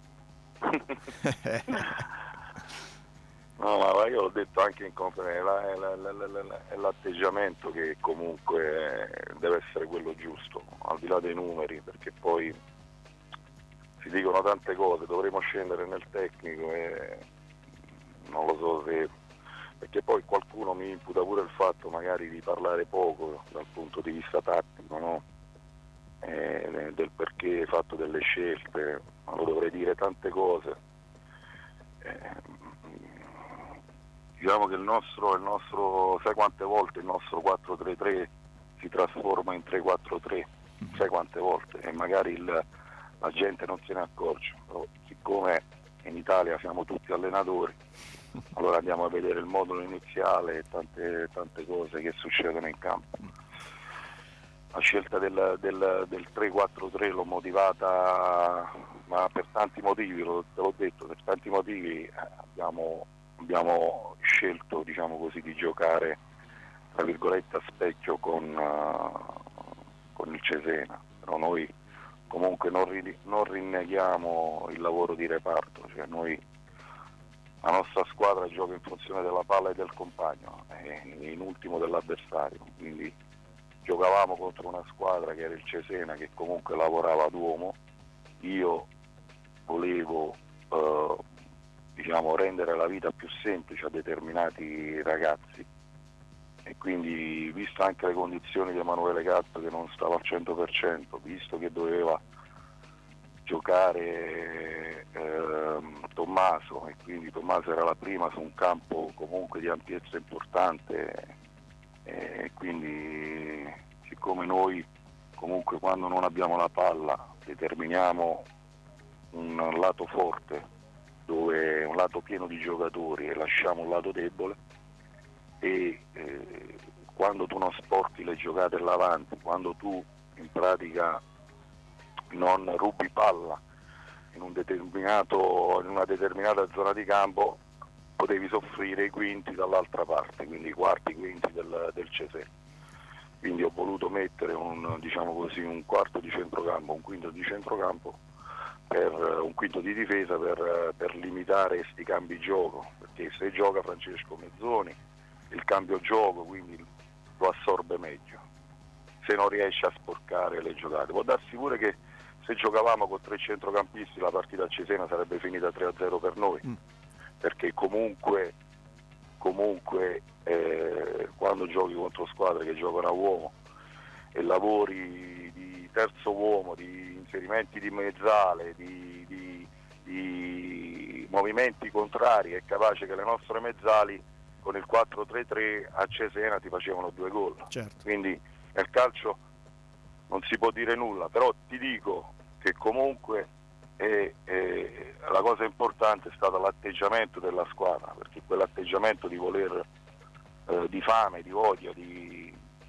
No, ma io l'ho detto anche in conferenza, è, la, la, la, la, è l'atteggiamento che comunque deve essere quello giusto, al di là dei numeri, perché poi... si dicono tante cose, dovremo scendere nel tecnico e non lo so se, perché poi qualcuno mi imputa pure il fatto magari di parlare poco dal punto di vista tattico, no? E del perché hai fatto delle scelte, ma lo dovrei dire tante cose. E, diciamo che il nostro, il nostro, sai quante volte il nostro quattro tre tre si trasforma in tre quattro tre, sai quante volte, e magari il la gente non se ne accorge, però siccome in Italia siamo tutti allenatori, allora andiamo a vedere il modulo iniziale e tante, tante cose che succedono in campo. La scelta del, del, del tre quattro tre l'ho motivata, ma per tanti motivi, lo, te l'ho detto, per tanti motivi abbiamo, abbiamo scelto, diciamo così, di giocare tra virgolette a specchio con, uh, con il Cesena, però noi comunque non, ri- non rinneghiamo il lavoro di reparto, cioè noi, la nostra squadra gioca in funzione della palla e del compagno, e in ultimo dell'avversario, quindi giocavamo contro una squadra che era il Cesena, che comunque lavorava ad uomo. Io volevo uh, diciamo rendere la vita più semplice a determinati ragazzi, e quindi, visto anche le condizioni di Emanuele Gatto che non stava al cento per cento, visto che doveva giocare eh, Tommaso, e quindi Tommaso era la prima su un campo comunque di ampiezza importante, e quindi siccome noi comunque quando non abbiamo la palla determiniamo un lato forte, dove un lato pieno di giocatori, e lasciamo un lato debole, e eh, quando tu non sporti le giocate là avanti, quando tu in pratica non rubi palla in, un determinato, in una determinata zona di campo, potevi soffrire i quinti dall'altra parte, quindi i quarti quinti del, del Cesena. Quindi ho voluto mettere un, diciamo così, un quarto di centrocampo, un quinto di centrocampo, per un quinto di difesa, per, per limitare questi cambi gioco, perché se gioca Francesco Mezzoni il cambio gioco quindi lo assorbe meglio, se non riesce a sporcare le giocate. Può darsi pure che se giocavamo con tre centrocampisti la partita a Cesena sarebbe finita tre a zero per noi, mm. perché comunque comunque eh, quando giochi contro squadre che giocano a uomo e lavori di terzo uomo, di inserimenti di mezzale, di, di, di movimenti contrari, è capace che le nostre mezzali con il quattro tre tre a Cesena ti facevano due gol. Certo. Quindi nel calcio non si può dire nulla, però ti dico che comunque è, è, la cosa importante è stato l'atteggiamento della squadra, perché quell'atteggiamento di voler, eh, di fame, di odio, di,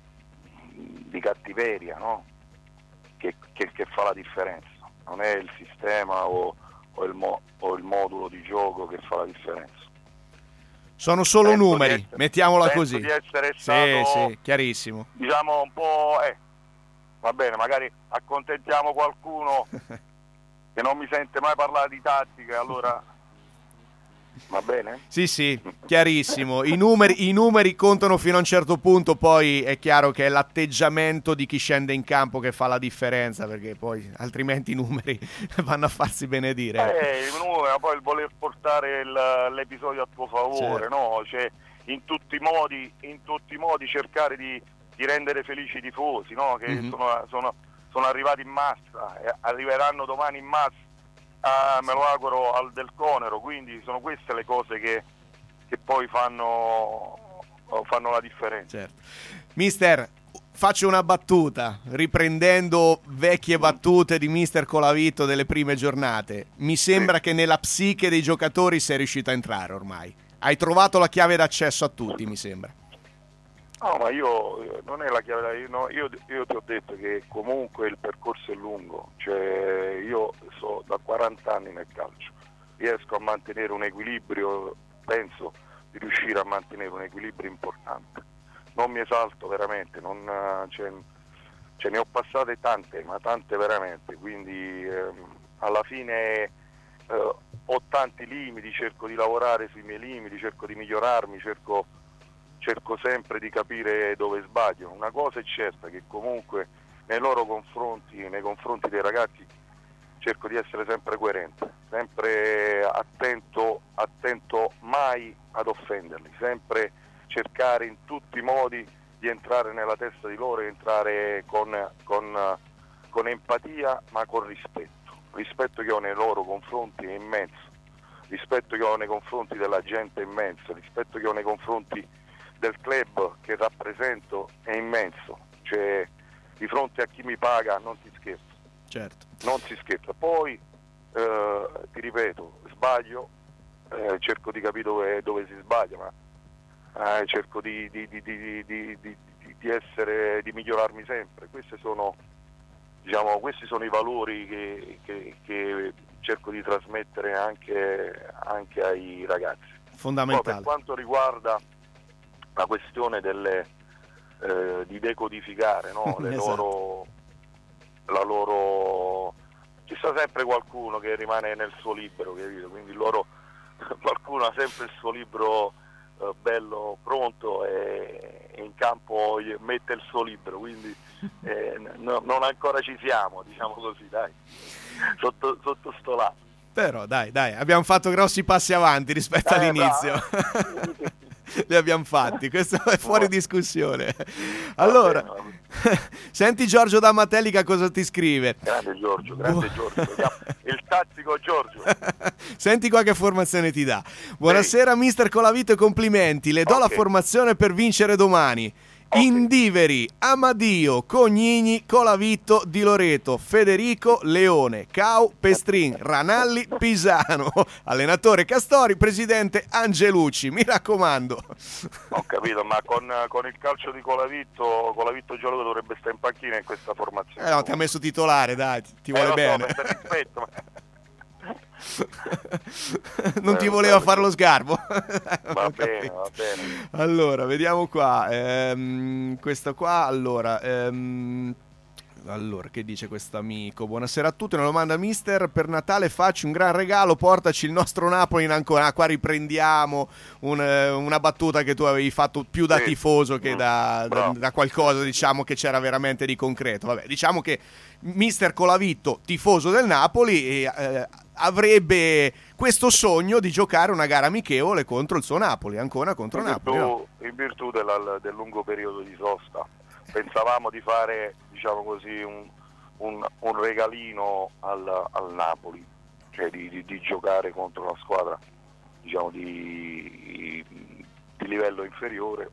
di cattiveria, no? che, che, che fa la differenza. Non è il sistema o, o, il mo, o il modulo di gioco che fa la differenza. Sono solo Penso numeri, essere, mettiamola così. Di essere sì, stato, sì, chiarissimo. Diciamo un po', eh, va bene, magari accontentiamo qualcuno che non mi sente mai parlare di tattica, allora va bene? Sì, sì, chiarissimo. I numeri, i numeri contano fino a un certo punto, poi è chiaro che è l'atteggiamento di chi scende in campo che fa la differenza, perché poi altrimenti i numeri vanno a farsi benedire. Eh, il numero, poi il voler portare il, l'episodio a tuo favore, certo. no? Cioè, in tutti i modi, in tutti i modi cercare di, di rendere felici i tifosi, no? Che mm-hmm. sono, sono, sono arrivati in massa, e arriveranno domani in massa. Ah, me lo auguro al del Conero, quindi sono queste le cose che, che poi fanno, fanno la differenza. Certo. Mister, faccio una battuta, riprendendo vecchie battute di Mister Colavito delle prime giornate. Mi sembra sì. che nella psiche dei giocatori sei riuscito a entrare ormai. Hai trovato la chiave d'accesso a tutti, mi sembra. No, ma io non è la chiave, io, no, io, io ti ho detto che comunque il percorso è lungo, cioè io so da quaranta anni nel calcio, riesco a mantenere un equilibrio, penso di riuscire a mantenere un equilibrio importante, non mi esalto veramente, non, cioè, ce ne ho passate tante, ma tante veramente, quindi ehm, alla fine eh, ho tanti limiti, cerco di lavorare sui miei limiti, cerco di migliorarmi, cerco cerco sempre di capire dove sbaglio. Una cosa è certa, che comunque nei loro confronti, nei confronti dei ragazzi, cerco di essere sempre coerente, sempre attento, attento mai ad offenderli, sempre cercare in tutti i modi di entrare nella testa di loro e entrare con, con, con empatia ma con rispetto. Rispetto che ho nei loro confronti è immenso, rispetto che ho nei confronti della gente è immenso, rispetto che ho nei confronti del club che rappresento è immenso, cioè di fronte a chi mi paga non si scherza, certo. non si scherza. Poi eh, ti ripeto, sbaglio, eh, cerco di capire dove, dove si sbaglia, ma eh, cerco di, di, di, di, di, di, di essere, di migliorarmi sempre. Questi sono, diciamo, questi sono i valori che, che, che cerco di trasmettere anche, anche ai ragazzi. fondamentale. Poi per quanto riguarda la questione delle eh, di decodificare, no? Le Esatto. loro la loro ci sta sempre qualcuno che rimane nel suo libro, capito? Quindi loro qualcuno ha sempre il suo libro eh, bello pronto e, e in campo gli mette il suo libro, quindi eh, no, non ancora ci siamo, diciamo così, dai, sotto, sotto sto lato. Però dai, dai, abbiamo fatto grossi passi avanti rispetto Eh, all'inizio. Li abbiamo fatti, questo è fuori discussione. Allora, Va bene, va bene. senti Giorgio da Matelica cosa ti scrive. Grande Giorgio, grande Giorgio, il tattico Giorgio. Senti qua che formazione ti dà. Buonasera Ehi. mister Colavito e complimenti, le do okay. la formazione per vincere domani. Okay. Indiveri, Amadio, Cognini, Colavitto, Di Loreto, Federico, Leone, Cau, Pestrin, Ranalli, Pisano, allenatore Castori, presidente Angelucci, mi raccomando. Ho capito, ma con, con il calcio di Colavitto, Colavitto Giologo dovrebbe stare in panchina in questa formazione. Eh no, ti ha messo titolare, dai, ti, ti eh, vuole lo bene. So, per rispetto, ma... non ti voleva fare lo sgarbo. Va bene, va bene. Allora, vediamo qua. Ehm, questo qua, allora, ehm, allora, che dice questo amico? Buonasera a tutti, una domanda mister, per Natale facci un gran regalo, portaci il nostro Napoli in Ancona. Ah, qua riprendiamo un, una battuta che tu avevi fatto più da sì. tifoso che da, da, da qualcosa, diciamo, che c'era veramente di concreto. Vabbè, diciamo che mister Colavitto, tifoso del Napoli, eh, avrebbe questo sogno di giocare una gara amichevole contro il suo Napoli, Ancona contro in Napoli. Virtù, no? In virtù della, del lungo periodo di sosta, pensavamo di fare, diciamo così, un, un, un regalino al, al Napoli, cioè di, di, di giocare contro una squadra, diciamo, di, di livello inferiore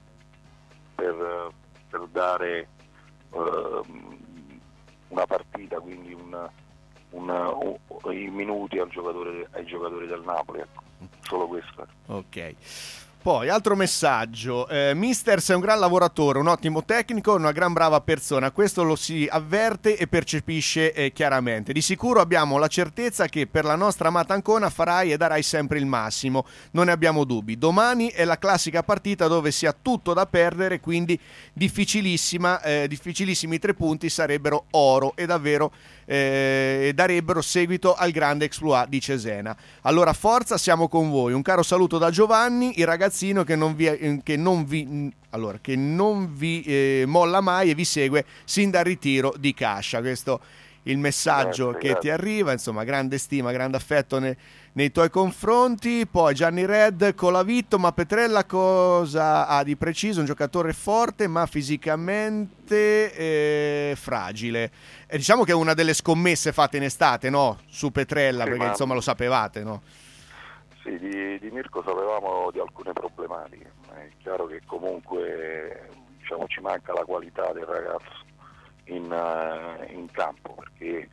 per, per dare uh, una partita, quindi un Una, un, i minuti al giocatore, ai giocatori del Napoli, ecco. Solo questo. Ok. Poi, altro messaggio, eh, mister sei un gran lavoratore, un ottimo tecnico, una gran brava persona, questo lo si avverte e percepisce eh, chiaramente. Di sicuro abbiamo la certezza che per la nostra amata Ancona farai e darai sempre il massimo, non ne abbiamo dubbi. Domani è la classica partita dove si ha tutto da perdere, quindi difficilissima, eh, difficilissimi tre punti sarebbero oro e davvero eh, darebbero seguito al grande exploit di Cesena. Allora forza, siamo con voi. Un caro saluto da Giovanni, il ragazzino che non vi, che non vi, allora, che non vi eh, molla mai e vi segue sin dal ritiro di Cascia. Questo il messaggio grazie, che grazie. ti arriva, insomma, grande stima, grande affetto ne, nei tuoi confronti. Poi Gianni Red, Colavitto, ma Petrella cosa ha di preciso? Un giocatore forte ma fisicamente eh, fragile. E diciamo che è una delle scommesse fatte in estate, no? Su Petrella, sì, perché ma... insomma lo sapevate, no? Sì, di, di Mirko sapevamo di alcune problematiche, ma è chiaro che comunque, diciamo, ci manca la qualità del ragazzo in, uh, in campo, perché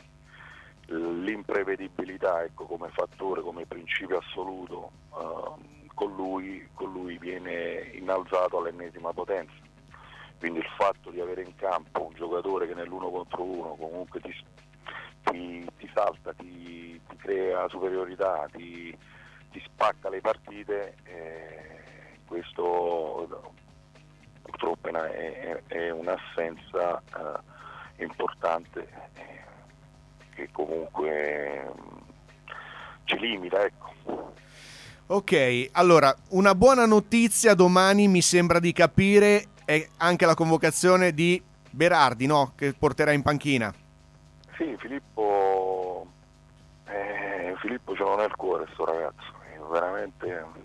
l'imprevedibilità, ecco, come fattore, come principio assoluto, uh, con lui, con lui viene innalzato all'ennesima potenza. Quindi il fatto di avere in campo un giocatore che nell'uno contro uno comunque ti, ti, ti salta, ti, ti crea superiorità, ti ti spacca le partite, eh, questo purtroppo è, è, è un'assenza eh, importante eh, che comunque eh, ci limita, ecco. Ok, allora una buona notizia domani mi sembra di capire è anche la convocazione di Berardi, no? Che porterà in panchina. Sì, Filippo eh, Filippo ce l'ho nel cuore sto ragazzo. Veramente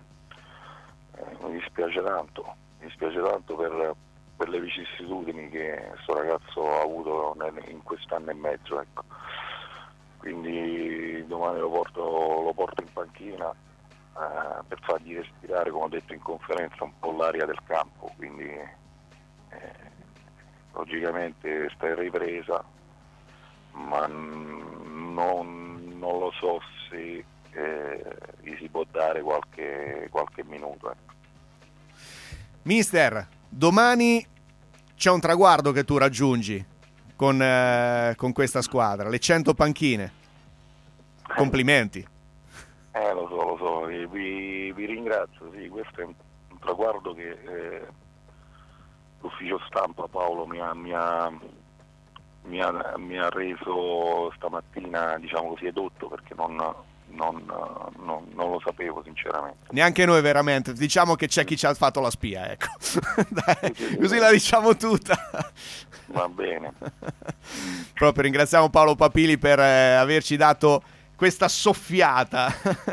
eh, mi dispiace tanto, mi dispiace tanto per, per le vicissitudini che questo ragazzo ha avuto nel, in quest'anno e mezzo, ecco. Quindi domani lo porto, lo porto in panchina eh, per fargli respirare, come ho detto in conferenza, un po' l'aria del campo, quindi eh, logicamente sta in ripresa, ma non, non lo so se Eh, gli si può dare qualche, qualche minuto, ecco. Mister, domani c'è un traguardo che tu raggiungi con, eh, con questa squadra, le cento panchine. Complimenti. Eh, lo so, lo so, e vi, vi ringrazio, sì, questo è un, un traguardo che eh, l'ufficio stampa Paolo mi ha, mi, ha, mi, ha, mi ha reso stamattina, diciamo così, edotto, perché non, non, non, non lo sapevo sinceramente. Neanche noi veramente, diciamo che c'è chi ci ha fatto la spia, ecco. Dai, così la diciamo tutta. Va bene. Proprio ringraziamo Paolo Papili per eh, averci dato questa soffiata.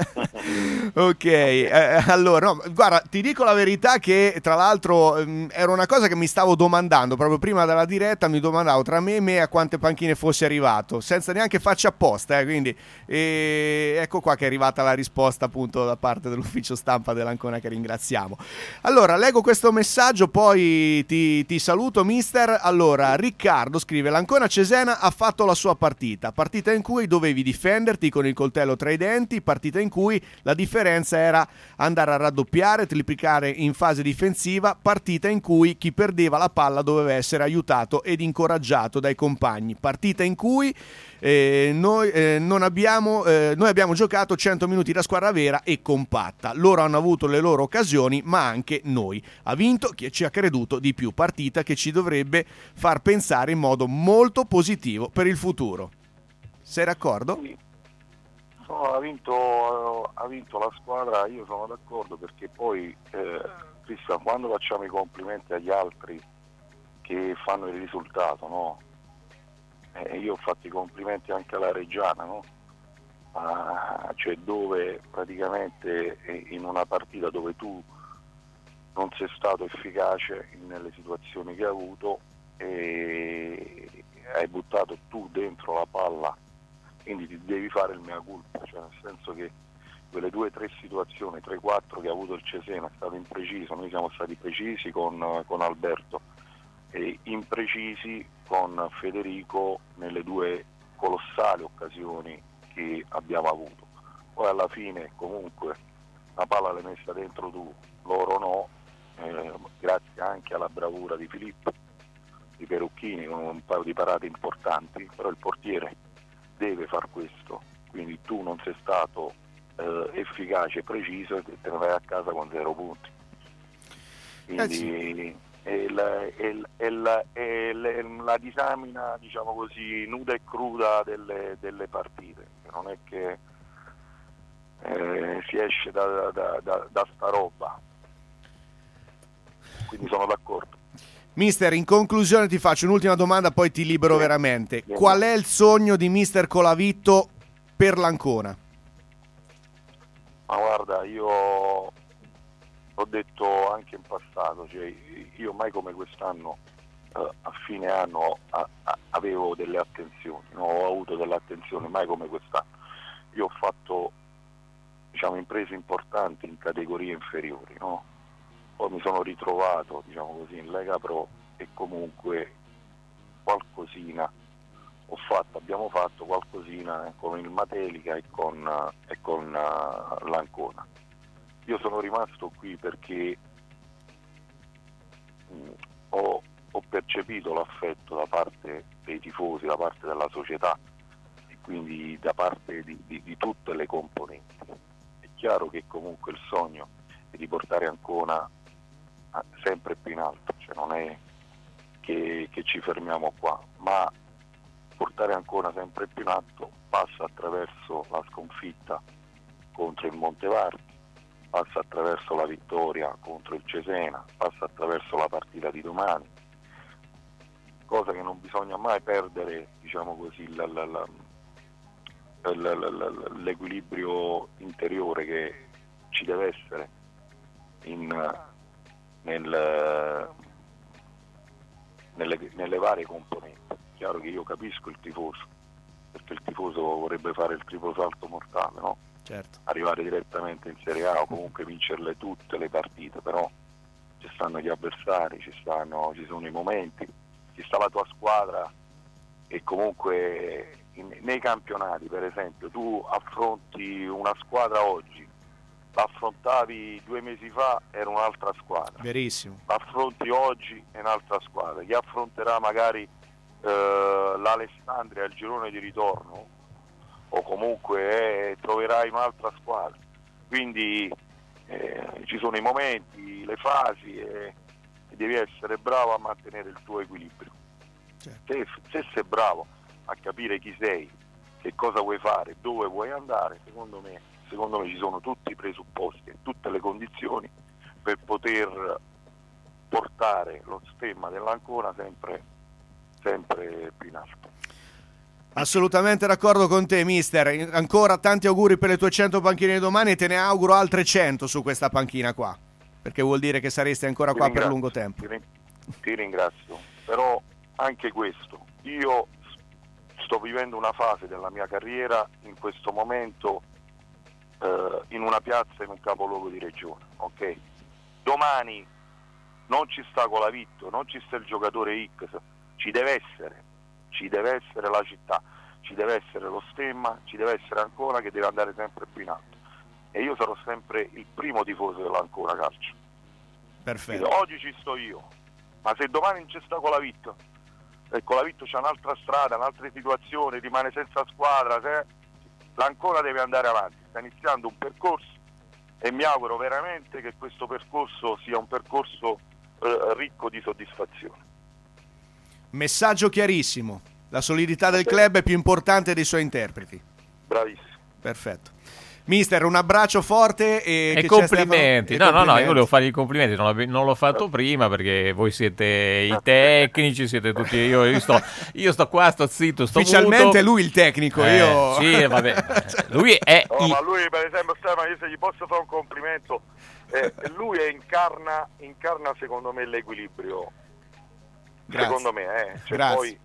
Ok, eh, allora no, guarda, ti dico la verità che tra l'altro mh, era una cosa che mi stavo domandando proprio prima della diretta, mi domandavo tra me e me a quante panchine fosse arrivato senza neanche farci apposta, eh, quindi e ecco qua che è arrivata la risposta appunto da parte dell'ufficio stampa dell'Ancona, che ringraziamo. Allora leggo questo messaggio, poi ti, ti saluto mister. Allora Riccardo scrive: l'Ancona Cesena ha fatto la sua partita, partita in cui dovevi difenderti con il coltello tra i denti, partita in cui la differenza era andare a raddoppiare, triplicare in fase difensiva, partita in cui chi perdeva la palla doveva essere aiutato ed incoraggiato dai compagni, partita in cui eh, noi, eh, non abbiamo, eh, noi abbiamo giocato cento minuti da squadra vera e compatta, loro hanno avuto le loro occasioni ma anche noi, ha vinto chi ci ha creduto di più, partita che ci dovrebbe far pensare in modo molto positivo per il futuro. Sei d'accordo? Sì. No, ha vinto, ha vinto la squadra, io sono d'accordo, perché poi eh, Cristian, quando facciamo i complimenti agli altri che fanno il risultato, no? Eh, io ho fatto i complimenti anche alla Reggiana, no? Ah, cioè dove praticamente in una partita dove tu non sei stato efficace nelle situazioni che hai avuto e hai buttato tu dentro la palla, quindi ti devi fare il mea culpa, cioè nel senso che quelle due o tre situazioni, tre quattro che ha avuto il Cesena è stato impreciso, noi siamo stati precisi con, con Alberto e imprecisi con Federico nelle due colossali occasioni che abbiamo avuto. Poi alla fine comunque la palla l'hai messa dentro tu, loro no, eh, grazie anche alla bravura di Filippo, di Perucchini con un paio di parate importanti, però il portiere deve far questo, quindi tu non sei stato eh, efficace e preciso e te ne vai a casa con zero punti, quindi è, la, è, la, è, la, è, la, è la disamina, diciamo così, nuda e cruda delle, delle partite, non è che eh, si esce da, da, da, da sta roba, quindi sono d'accordo. Mister, in conclusione ti faccio un'ultima domanda, poi ti libero sì, veramente. sì. Qual è il sogno di mister Colavitto per l'Ancona? Ma guarda, io l'ho detto anche in passato, cioè io mai come quest'anno eh, a fine anno a, a, avevo delle attenzioni, no? Ho avuto delle attenzioni, mai come quest'anno. Io ho fatto, diciamo, imprese importanti in categorie inferiori, no? Poi mi sono ritrovato, diciamo così, in Lega Pro e comunque qualcosina ho fatto, abbiamo fatto qualcosina con il Matelica e con, e con uh, l'Ancona. Io sono rimasto qui perché mh, ho, ho percepito l'affetto da parte dei tifosi, da parte della società e quindi da parte di, di, di tutte le componenti. È chiaro che comunque il sogno è di portare Ancona sempre più in alto, cioè non è che, che ci fermiamo qua, ma portare Ancona sempre più in alto passa attraverso la sconfitta contro il Montevarchi, passa attraverso la vittoria contro il Cesena, passa attraverso la partita di domani, cosa che non bisogna mai perdere, diciamo così, la, la, la, la, la, la, l'equilibrio interiore che ci deve essere in Nel, nelle, nelle varie componenti. Chiaro che io capisco il tifoso, perché il tifoso vorrebbe fare il triplo salto mortale, no? Certo. Arrivare direttamente in Serie A o comunque vincerle tutte le partite, però ci stanno gli avversari, ci, stanno, ci sono i momenti, ci sta la tua squadra e comunque in, nei campionati, per esempio, tu affronti una squadra oggi, l'affrontavi due mesi fa, era un'altra squadra. Verissimo. L'affronti oggi è un'altra squadra. Chi affronterà magari eh, l'Alessandria al girone di ritorno o comunque eh, troverai un'altra squadra. Quindi eh, ci sono i momenti, le fasi e, e devi essere bravo a mantenere il tuo equilibrio. Certo. Se, se sei bravo a capire chi sei, che cosa vuoi fare, dove vuoi andare, secondo me, secondo me ci sono tutti i presupposti e tutte le condizioni per poter portare lo stemma dell'Ancona sempre, sempre più in alto. Assolutamente d'accordo con te, mister. Ancora tanti auguri per le tue cento panchine di domani e te ne auguro altre cento su questa panchina qua, perché vuol dire che saresti ancora Ti qua ringrazio, per lungo tempo. Ti, ring- ti ringrazio, però anche questo, io sto vivendo una fase della mia carriera in questo momento eh, in una piazza, in un capoluogo di regione, ok? Domani non ci sta Colavitto, non ci sta il giocatore X, ci deve essere, ci deve essere la città, ci deve essere lo stemma, ci deve essere Ancona che deve andare sempre più in alto. E io sarò sempre il primo tifoso dell'Ancona Calcio. Perfetto. Oggi ci sto io, ma se domani non c'è sta Colavitto, e Colavitto c'è un'altra strada, un'altra situazione, rimane senza squadra, se... l'Ancona deve andare avanti, sta iniziando un percorso e mi auguro veramente che questo percorso sia un percorso eh, ricco di soddisfazione. Messaggio chiarissimo. La solidità del club è più importante dei suoi interpreti. Bravissimo. Perfetto. Mister, un abbraccio forte e, e che complimenti. C'è no, Stefano... no, no, complimenti. io volevo fare i complimenti, non, l'ho- non l'ho fatto prima perché voi siete i tecnici, siete tutti io, io sto io sto qua, sto zitto, sto Ufficialmente muto. è lui il tecnico, Eh, io sì, vabbè. Lui è Oh, i- ma lui per esempio Stefano, io se gli posso fare un complimento, eh, lui è incarna, incarna secondo me l'equilibrio. Grazie. Secondo me, eh. Cioè, Grazie. poi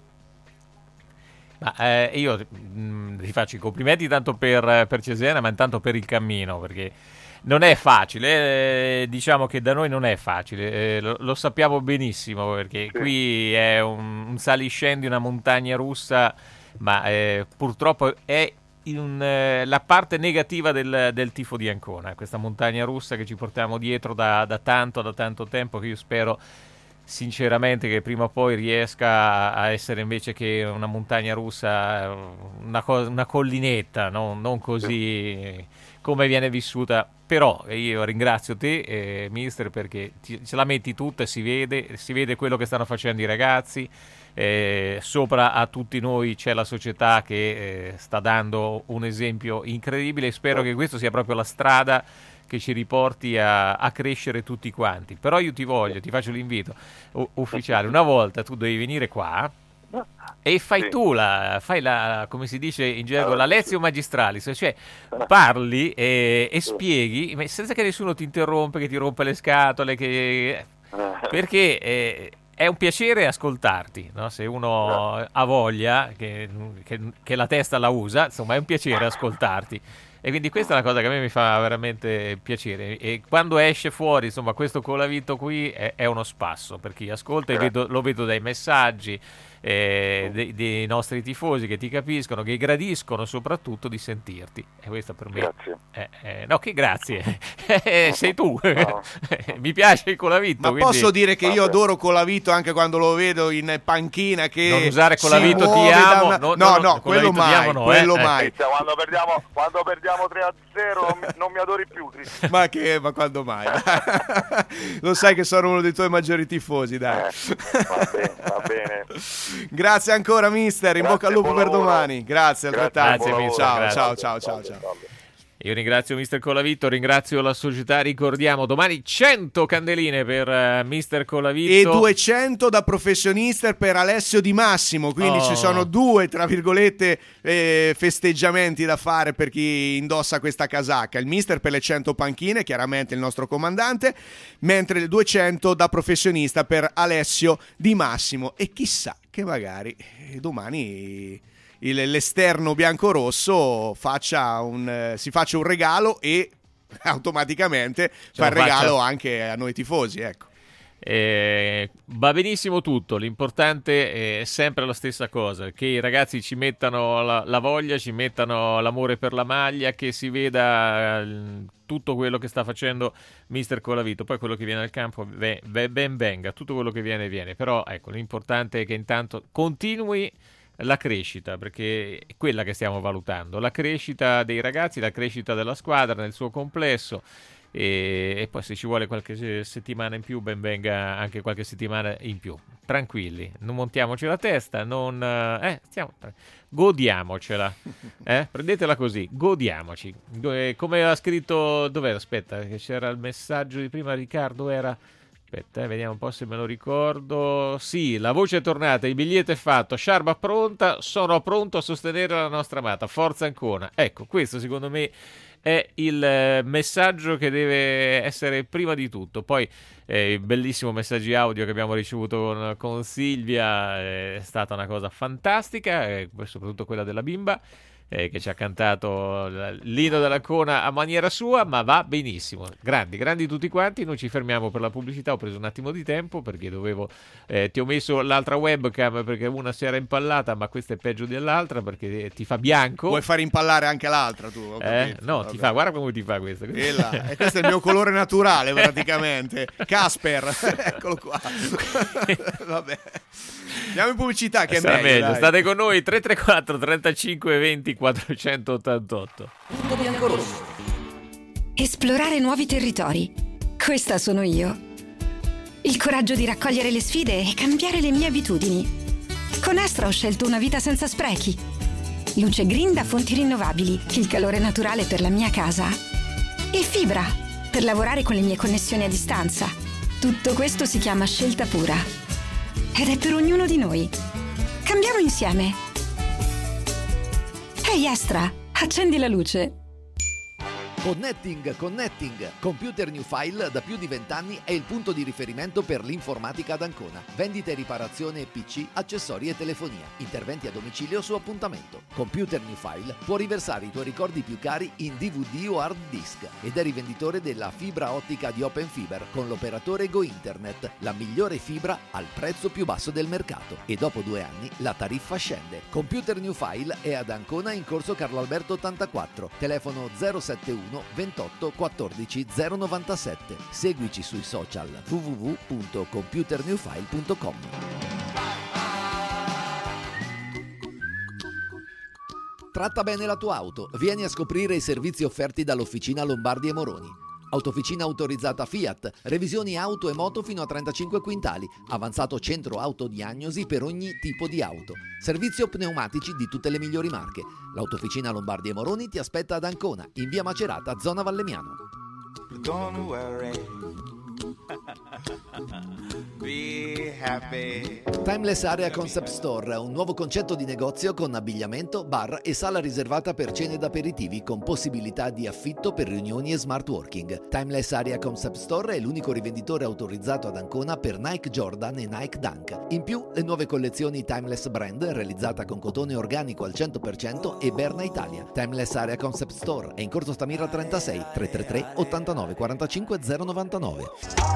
Ma eh, io mh, ti faccio i complimenti tanto per, per Cesena, ma intanto per il cammino, perché non è facile, eh, diciamo che da noi non è facile, eh, lo, lo sappiamo benissimo, perché Sì. qui è un, un saliscendi, una montagna russa, ma eh, purtroppo è in, eh, la parte negativa del, del tifo di Ancona, questa montagna russa che ci portiamo dietro da, da tanto, da tanto tempo, che io spero sinceramente che prima o poi riesca a essere invece che una montagna russa una, co- una collinetta, no? Non così come viene vissuta. Però io ringrazio te, eh, mister, perché ti- ce la metti tutta e si vede, si vede quello che stanno facendo i ragazzi. Eh, sopra a tutti noi c'è la società che eh, sta dando un esempio incredibile e spero che questa sia proprio la strada che ci riporti a, a crescere tutti quanti. Però io ti voglio, ti faccio l'invito u- ufficiale, una volta tu devi venire qua e fai Sì. tu la, fai la, come si dice in gergo, la lezio magistralis, cioè parli e, e spieghi ma senza che nessuno ti interrompe, che ti rompe le scatole, che... perché eh, è un piacere ascoltarti, no? Se uno ha voglia, che, che, che la testa la usa, insomma è un piacere ascoltarti. E quindi questa è una cosa che a me mi fa veramente piacere. E quando esce fuori, insomma, questo Colavito qui è, è uno spasso per chi ascolta e vedo- lo vedo dai messaggi eh, dei, dei nostri tifosi che ti capiscono, che gradiscono soprattutto di sentirti. E questo per me... Grazie. eh, eh, no, che grazie. Eh, sei tu. No. Mi piace il Colavito. Ma quindi- posso dire che io Vabbè. adoro Colavito anche quando lo vedo in panchina che Non usare si Colavito, ti muove da amo. una- No, No, no, no, quello Colavito, ti mai, amo no, quello eh. Eh. mai. Cristian, quando perdiamo, quando perdiamo tre a zero non mi, non mi adori più, Cristian. Ma che, ma quando mai? Lo sai che sono uno dei tuoi maggiori tifosi, dai. Eh, va bene, va bene. Grazie ancora, mister. In Grazie, bocca al lupo buon per lavoro. domani. Grazie, Grazie, altrettanto. buon lavoro, Ciao, grazie. ciao, ciao, ciao, ciao. Salve. Io ringrazio mister Colavito, ringrazio la società, ricordiamo domani cento candeline per eh, mister Colavito. E duecento da professionista per Alessio Di Massimo, quindi Oh. ci sono due, tra virgolette, eh, festeggiamenti da fare per chi indossa questa casacca. Il mister per le cento panchine, chiaramente il nostro comandante, mentre le duecento da professionista per Alessio Di Massimo. E chissà che magari eh, domani... il- l'esterno bianco-rosso faccia un, eh, si faccia un regalo e automaticamente fa il lo faccia. regalo anche a noi tifosi, ecco. Eh, va benissimo tutto, l'importante è sempre la stessa cosa, che i ragazzi ci mettano la, la voglia, ci mettano l'amore per la maglia, che si veda eh, tutto quello che sta facendo mister Colavito. Poi quello che viene al campo ben, ben venga, tutto quello che viene viene, però ecco, l'importante è che intanto continui la crescita, perché è quella che stiamo valutando, la crescita dei ragazzi, la crescita della squadra nel suo complesso. E, e poi se ci vuole qualche settimana in più, ben venga anche qualche settimana in più. Tranquilli, non montiamoci la testa, non eh, stiamo, godiamocela, eh? Prendetela così, godiamoci. Come ha scritto, dov'era? Aspetta, che c'era il messaggio di prima, Riccardo, era... Aspetta, eh, vediamo un po' se me lo ricordo. Sì, la voce è tornata, il biglietto è fatto, Sciarba pronta, sono pronto a sostenere la nostra amata, forza Ancona. Ecco, questo secondo me è il eh, messaggio che deve essere prima di tutto. Poi eh, il bellissimo messaggi audio che abbiamo ricevuto con, con Silvia eh, è stata una cosa fantastica, eh, soprattutto quella della bimba. Eh, che ci ha cantato l'Inno dell'Ancona a maniera sua, ma va benissimo. Grandi, grandi tutti quanti. Noi ci fermiamo per la pubblicità. Ho preso un attimo di tempo perché dovevo eh, ti ho messo l'altra webcam perché una si era impallata, ma questa è peggio dell'altra perché ti fa bianco. Puoi fare impallare anche l'altra tu, ho eh? No, vabbè. Ti fa, guarda come ti fa questa. E, là, e questo è il mio colore naturale praticamente. Casper, eccolo qua. Vabbè. Andiamo in pubblicità che è meglio, meglio. State con noi tre tre quattro trentacinque venti quattrocentottantotto. Punto biancorosso. Esplorare nuovi territori. Questa sono io. Il coraggio di raccogliere le sfide e cambiare le mie abitudini. Con Astra ho scelto una vita senza sprechi. Luce green da fonti rinnovabili, il calore naturale per la mia casa. E fibra, per lavorare con le mie connessioni a distanza. Tutto questo si chiama scelta pura. Ed è per ognuno di noi. Cambiamo insieme. Ehi Astra, accendi la luce. Connecting, Connecting. Computer New File da più di vent'anni è il punto di riferimento per l'informatica ad Ancona. Vendita e riparazione P C, accessori e telefonia. Interventi a domicilio su appuntamento. Computer New File può riversare i tuoi ricordi più cari in D V D o hard disk ed è rivenditore della fibra ottica di Open Fiber con l'operatore Go Internet, la migliore fibra al prezzo più basso del mercato. E dopo due anni la tariffa scende. Computer New File è ad Ancona in corso Carlo Alberto ottantaquattro, telefono zero sette uno ventotto quattordici zero novantasette. Seguici sui social w w w punto computer new file punto com. Tratta bene la tua auto. Vieni a scoprire i servizi offerti dall'Officina Lombardi e Moroni. Autofficina autorizzata Fiat, revisioni auto e moto fino a trentacinque quintali, avanzato centro autodiagnosi per ogni tipo di auto, servizio pneumatici di tutte le migliori marche. L'Autofficina Lombardi e Moroni ti aspetta ad Ancona, in via Macerata, zona Vallemmiano. Don't worry. Be happy. Timeless Area Concept Store, un nuovo concetto di negozio con abbigliamento, bar e sala riservata per cene ed aperitivi con possibilità di affitto per riunioni e smart working. Timeless Area Concept Store è l'unico rivenditore autorizzato ad Ancona per Nike Jordan e Nike Dunk. In più, le nuove collezioni Timeless Brand, realizzata con cotone organico al cento per cento e Berna Italia. Timeless Area Concept Store è in corso Stamira trentasei, tre tre tre ottantanove quarantacinque zero novantanove.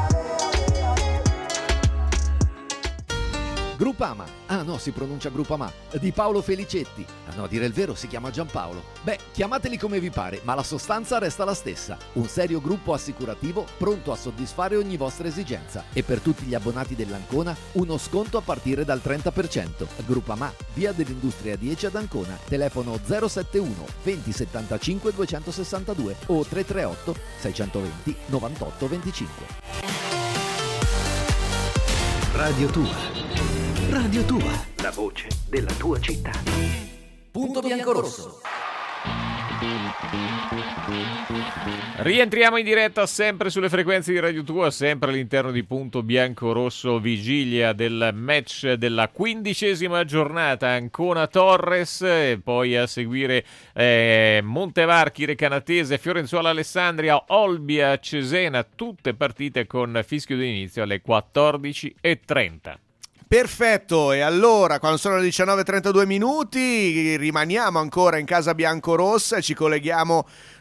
Gruppama, ah no, si pronuncia Gruppama, di Paolo Felicetti. Ah no, a dire il vero si chiama Giampaolo. Beh, chiamateli come vi pare, ma la sostanza resta la stessa. Un serio gruppo assicurativo pronto a soddisfare ogni vostra esigenza. E per tutti gli abbonati dell'Ancona, uno sconto a partire dal trenta per cento. Gruppama, via dell'Industria dieci ad Ancona. Telefono zero sette uno venti settantacinque duecentosessantadue o tre tre otto sei due zero novantotto venticinque. Radio Tua. Radio Tua, la voce della tua città. Punto biancorosso. Rientriamo in diretta sempre sulle frequenze di Radio Tua, sempre all'interno di Punto Biancorosso, vigilia del match della quindicesima giornata Ancona-Torres, e poi a seguire eh, Montevarchi, Recanatese, Fiorenzuola Alessandria, Olbia Cesena, tutte partite con fischio di inizio alle quattordici e trenta. Perfetto, e allora quando sono le diciannove e trentadue minuti rimaniamo ancora in casa biancorossa e ci colleghiamo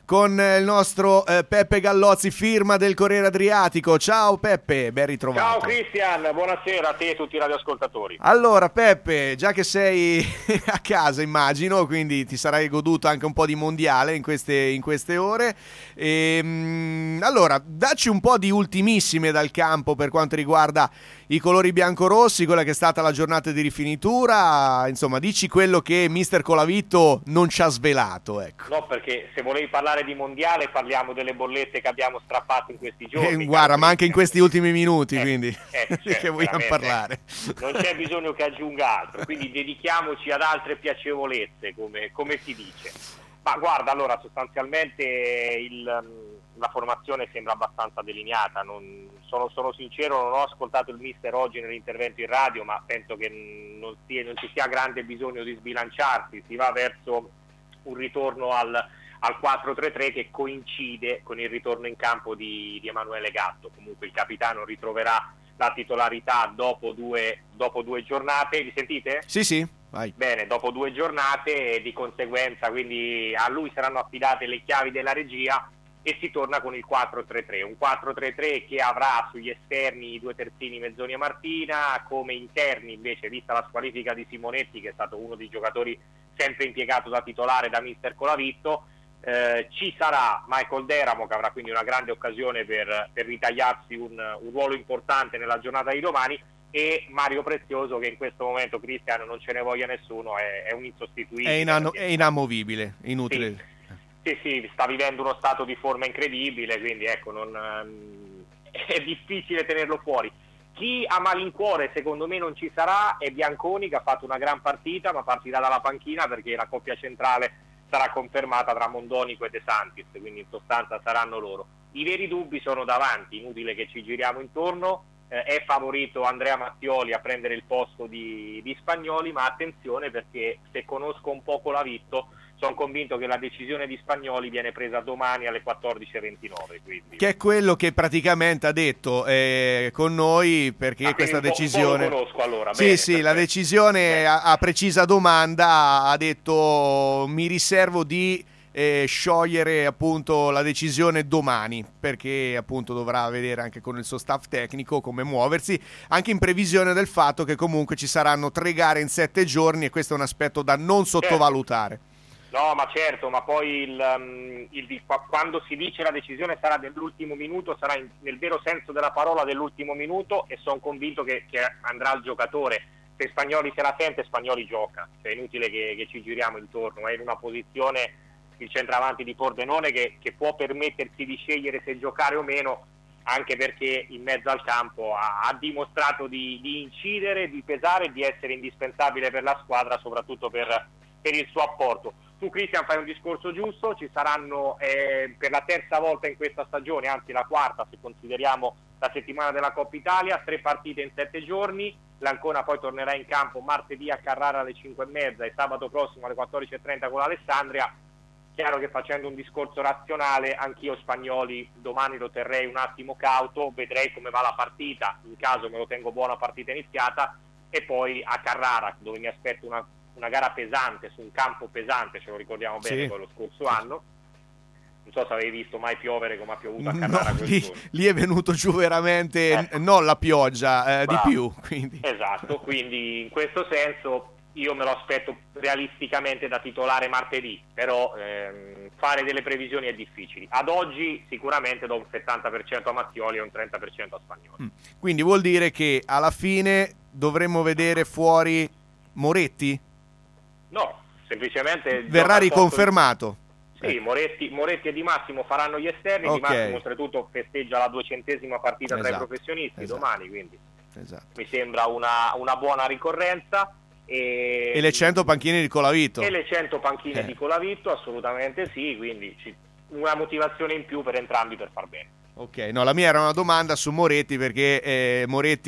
con il nostro eh, Peppe Gallozzi, firma del Corriere Adriatico. Ciao Peppe, ben ritrovato. Ciao Cristian, buonasera a te e a tutti i radioascoltatori. Allora Peppe, già che sei a casa immagino, quindi ti sarai goduto anche un po' di mondiale in queste, in queste ore. E, mh, allora, dacci un po' di ultimissime dal campo per quanto riguarda i colori biancorossi, quella che è stata la giornata di rifinitura, insomma dici quello che mister Colavitto non ci ha svelato, ecco. No, perché se volevi parlare di mondiale parliamo delle bollette che abbiamo strappato in questi giorni. Eh, guarda, ma anche in questi ultimi minuti, eh, quindi eh, cioè, che vogliamo parlare? Non c'è bisogno che aggiunga altro, quindi dedichiamoci ad altre piacevolezze, come, come si dice. Ma guarda, allora sostanzialmente il, la formazione sembra abbastanza delineata, non, sono, sono sincero, non ho ascoltato il mister oggi nell'intervento in radio, ma penso che non, sia, non ci sia grande bisogno di sbilanciarsi, si va verso un ritorno al, al quattro tre tre che coincide con il ritorno in campo di, di Emanuele Gatto. Comunque il capitano ritroverà la titolarità dopo due, dopo due giornate, vi sentite? Sì, sì. Vai. Bene, dopo due giornate e di conseguenza quindi a lui saranno affidate le chiavi della regia e si torna con il quattro tre tre, un quattro tre tre che avrà sugli esterni i due terzini Mezzoni e Martina, come interni invece, vista la squalifica di Simonetti che è stato uno dei giocatori sempre impiegato da titolare da mister Colavitto, eh, ci sarà Michael Deramo che avrà quindi una grande occasione per, per ritagliarsi un, un ruolo importante nella giornata di domani, e Mario Prezioso che in questo momento, Cristiano, non ce ne voglia nessuno, è, è un insostituibile. È, inano- perché... è inamovibile, inutile. Sì, sì, sì, sta vivendo uno stato di forma incredibile, quindi ecco, non, um, è difficile tenerlo fuori. Chi a malincuore secondo me non ci sarà è Bianconi, che ha fatto una gran partita, ma partirà dalla panchina perché la coppia centrale sarà confermata tra Mondonico e De Santis, quindi in sostanza saranno loro. I veri dubbi sono davanti, inutile che ci giriamo intorno. Eh, è favorito Andrea Mattioli a prendere il posto di, di Spagnoli, ma attenzione perché se conosco un po' Colavitto sono convinto che la decisione di Spagnoli viene presa domani alle quattordici e ventinove, quindi. Che è quello che praticamente ha detto eh, con noi, perché ah, questa un po', decisione un po' lo conosco allora. sì Bene, sì perfetto. La decisione a, a precisa domanda ha detto mi riservo di Eh, sciogliere appunto la decisione domani, perché appunto dovrà vedere anche con il suo staff tecnico come muoversi, anche in previsione del fatto che comunque ci saranno tre gare in sette giorni e questo è un aspetto da non sottovalutare. No, ma certo, ma poi il, um, il, quando si dice la decisione sarà dell'ultimo minuto, sarà in, nel vero senso della parola dell'ultimo minuto, e sono convinto che, che andrà al giocatore. Se Spagnoli se la sente, Spagnoli gioca, cioè è inutile che, che ci giriamo intorno, è in una posizione il centravanti di Pordenone che, che può permettersi di scegliere se giocare o meno, anche perché in mezzo al campo ha, ha dimostrato di, di incidere, di pesare, di essere indispensabile per la squadra, soprattutto per, per il suo apporto. Tu, Cristian, fai un discorso giusto, ci saranno eh, per la terza volta in questa stagione, anzi la quarta se consideriamo la settimana della Coppa Italia, tre partite in sette giorni. L'Ancona poi tornerà in campo martedì a Carrara alle cinque e mezza e sabato prossimo alle quattordici e trenta con l'Alessandria. Chiaro che facendo un discorso razionale, anch'io Spagnoli domani lo terrei un attimo cauto, vedrei come va la partita, in caso me lo tengo buona partita iniziata, e poi a Carrara dove mi aspetto una, una gara pesante su un campo pesante, ce lo ricordiamo bene Sì. quello scorso anno. Non so se avevi visto mai piovere come ha piovuto a Carrara. No, quel lì, giorno. lì è venuto giù veramente Ecco. non la pioggia, eh, di Bravo. più, quindi. Esatto, quindi in questo senso io me lo aspetto realisticamente da titolare martedì, però ehm, fare delle previsioni è difficile. Ad oggi sicuramente do un settanta per cento a Mattioli e un trenta per cento a Spagnoli. Mm. Quindi vuol dire che alla fine dovremmo vedere fuori Moretti? No, semplicemente Verrà gioca al posto riconfermato? di- Sì, Moretti, Moretti e Di Massimo faranno gli esterni, Ok. Di Massimo oltretutto festeggia la duecentesima partita tra Esatto, i professionisti esatto. domani, quindi Esatto. mi sembra una, una buona ricorrenza. E, E le cento panchine di Colavitto? E le cento panchine Eh. di Colavitto, assolutamente sì, quindi ci- una motivazione in più per entrambi per far bene. Ok, no, la mia era una domanda su Moretti perché eh, Moretti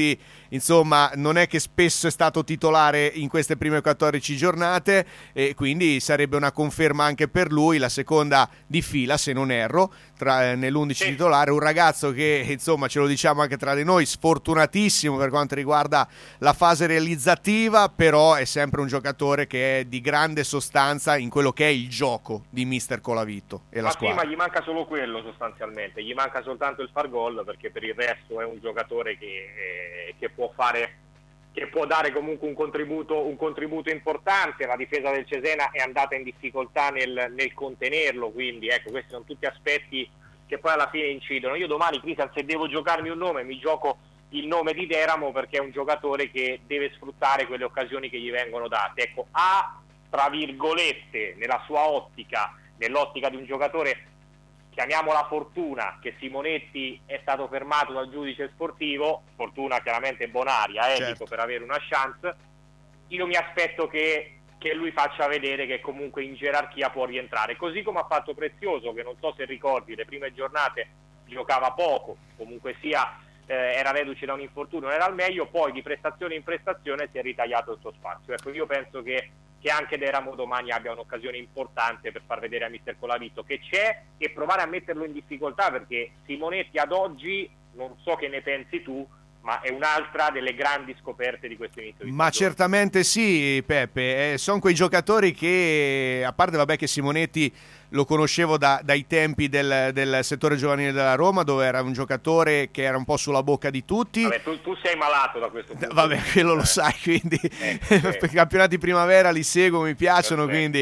insomma non è che spesso è stato titolare in queste prime quattordici giornate, e quindi sarebbe una conferma anche per lui, la seconda di fila se non erro tra, nell'undici sì. titolare, un ragazzo che insomma, ce lo diciamo anche tra di noi, sfortunatissimo per quanto riguarda la fase realizzativa, però è sempre un giocatore che è di grande sostanza in quello che è il gioco di mister Colavito e la ma squadra. Sì, ma gli manca solo quello sostanzialmente, gli manca soltanto il far gol, perché per il resto è un giocatore che, eh, che può fare, che può dare comunque un contributo, un contributo importante. La difesa del Cesena è andata in difficoltà nel, nel contenerlo, quindi ecco, questi sono tutti aspetti che poi alla fine incidono. Io domani, Cristian, se devo giocarmi un nome, mi gioco il nome di Deramo, perché è un giocatore che deve sfruttare quelle occasioni che gli vengono date. Ecco, ha, tra virgolette, nella sua ottica, nell'ottica di un giocatore, chiamiamola fortuna, che Simonetti è stato fermato dal giudice sportivo, fortuna chiaramente bonaria, eh, certo. dico, per avere una chance. Io mi aspetto che, che lui faccia vedere che comunque in gerarchia può rientrare, così come ha fatto Prezioso, che non so se ricordi, le prime giornate giocava poco, comunque sia eh, era reduce da un infortunio, non era al meglio, poi di prestazione in prestazione si è ritagliato il suo spazio. Ecco, io penso che che anche Deramo domani abbia un'occasione importante per far vedere a mister Colavito che c'è e provare a metterlo in difficoltà, perché Simonetti ad oggi, non so che ne pensi tu, ma è un'altra delle grandi scoperte di questo inizio di Ma stagione. certamente sì, Peppe, eh, sono quei giocatori che, a parte vabbè che Simonetti lo conoscevo da, dai tempi del, del settore giovanile della Roma, dove era un giocatore che era un po' sulla bocca di tutti. Vabbè, tu, tu sei malato da questo punto. Vabbè, quello lo sai, quindi eh, eh. i campionati primavera li seguo, mi piacciono, Perfetto. Quindi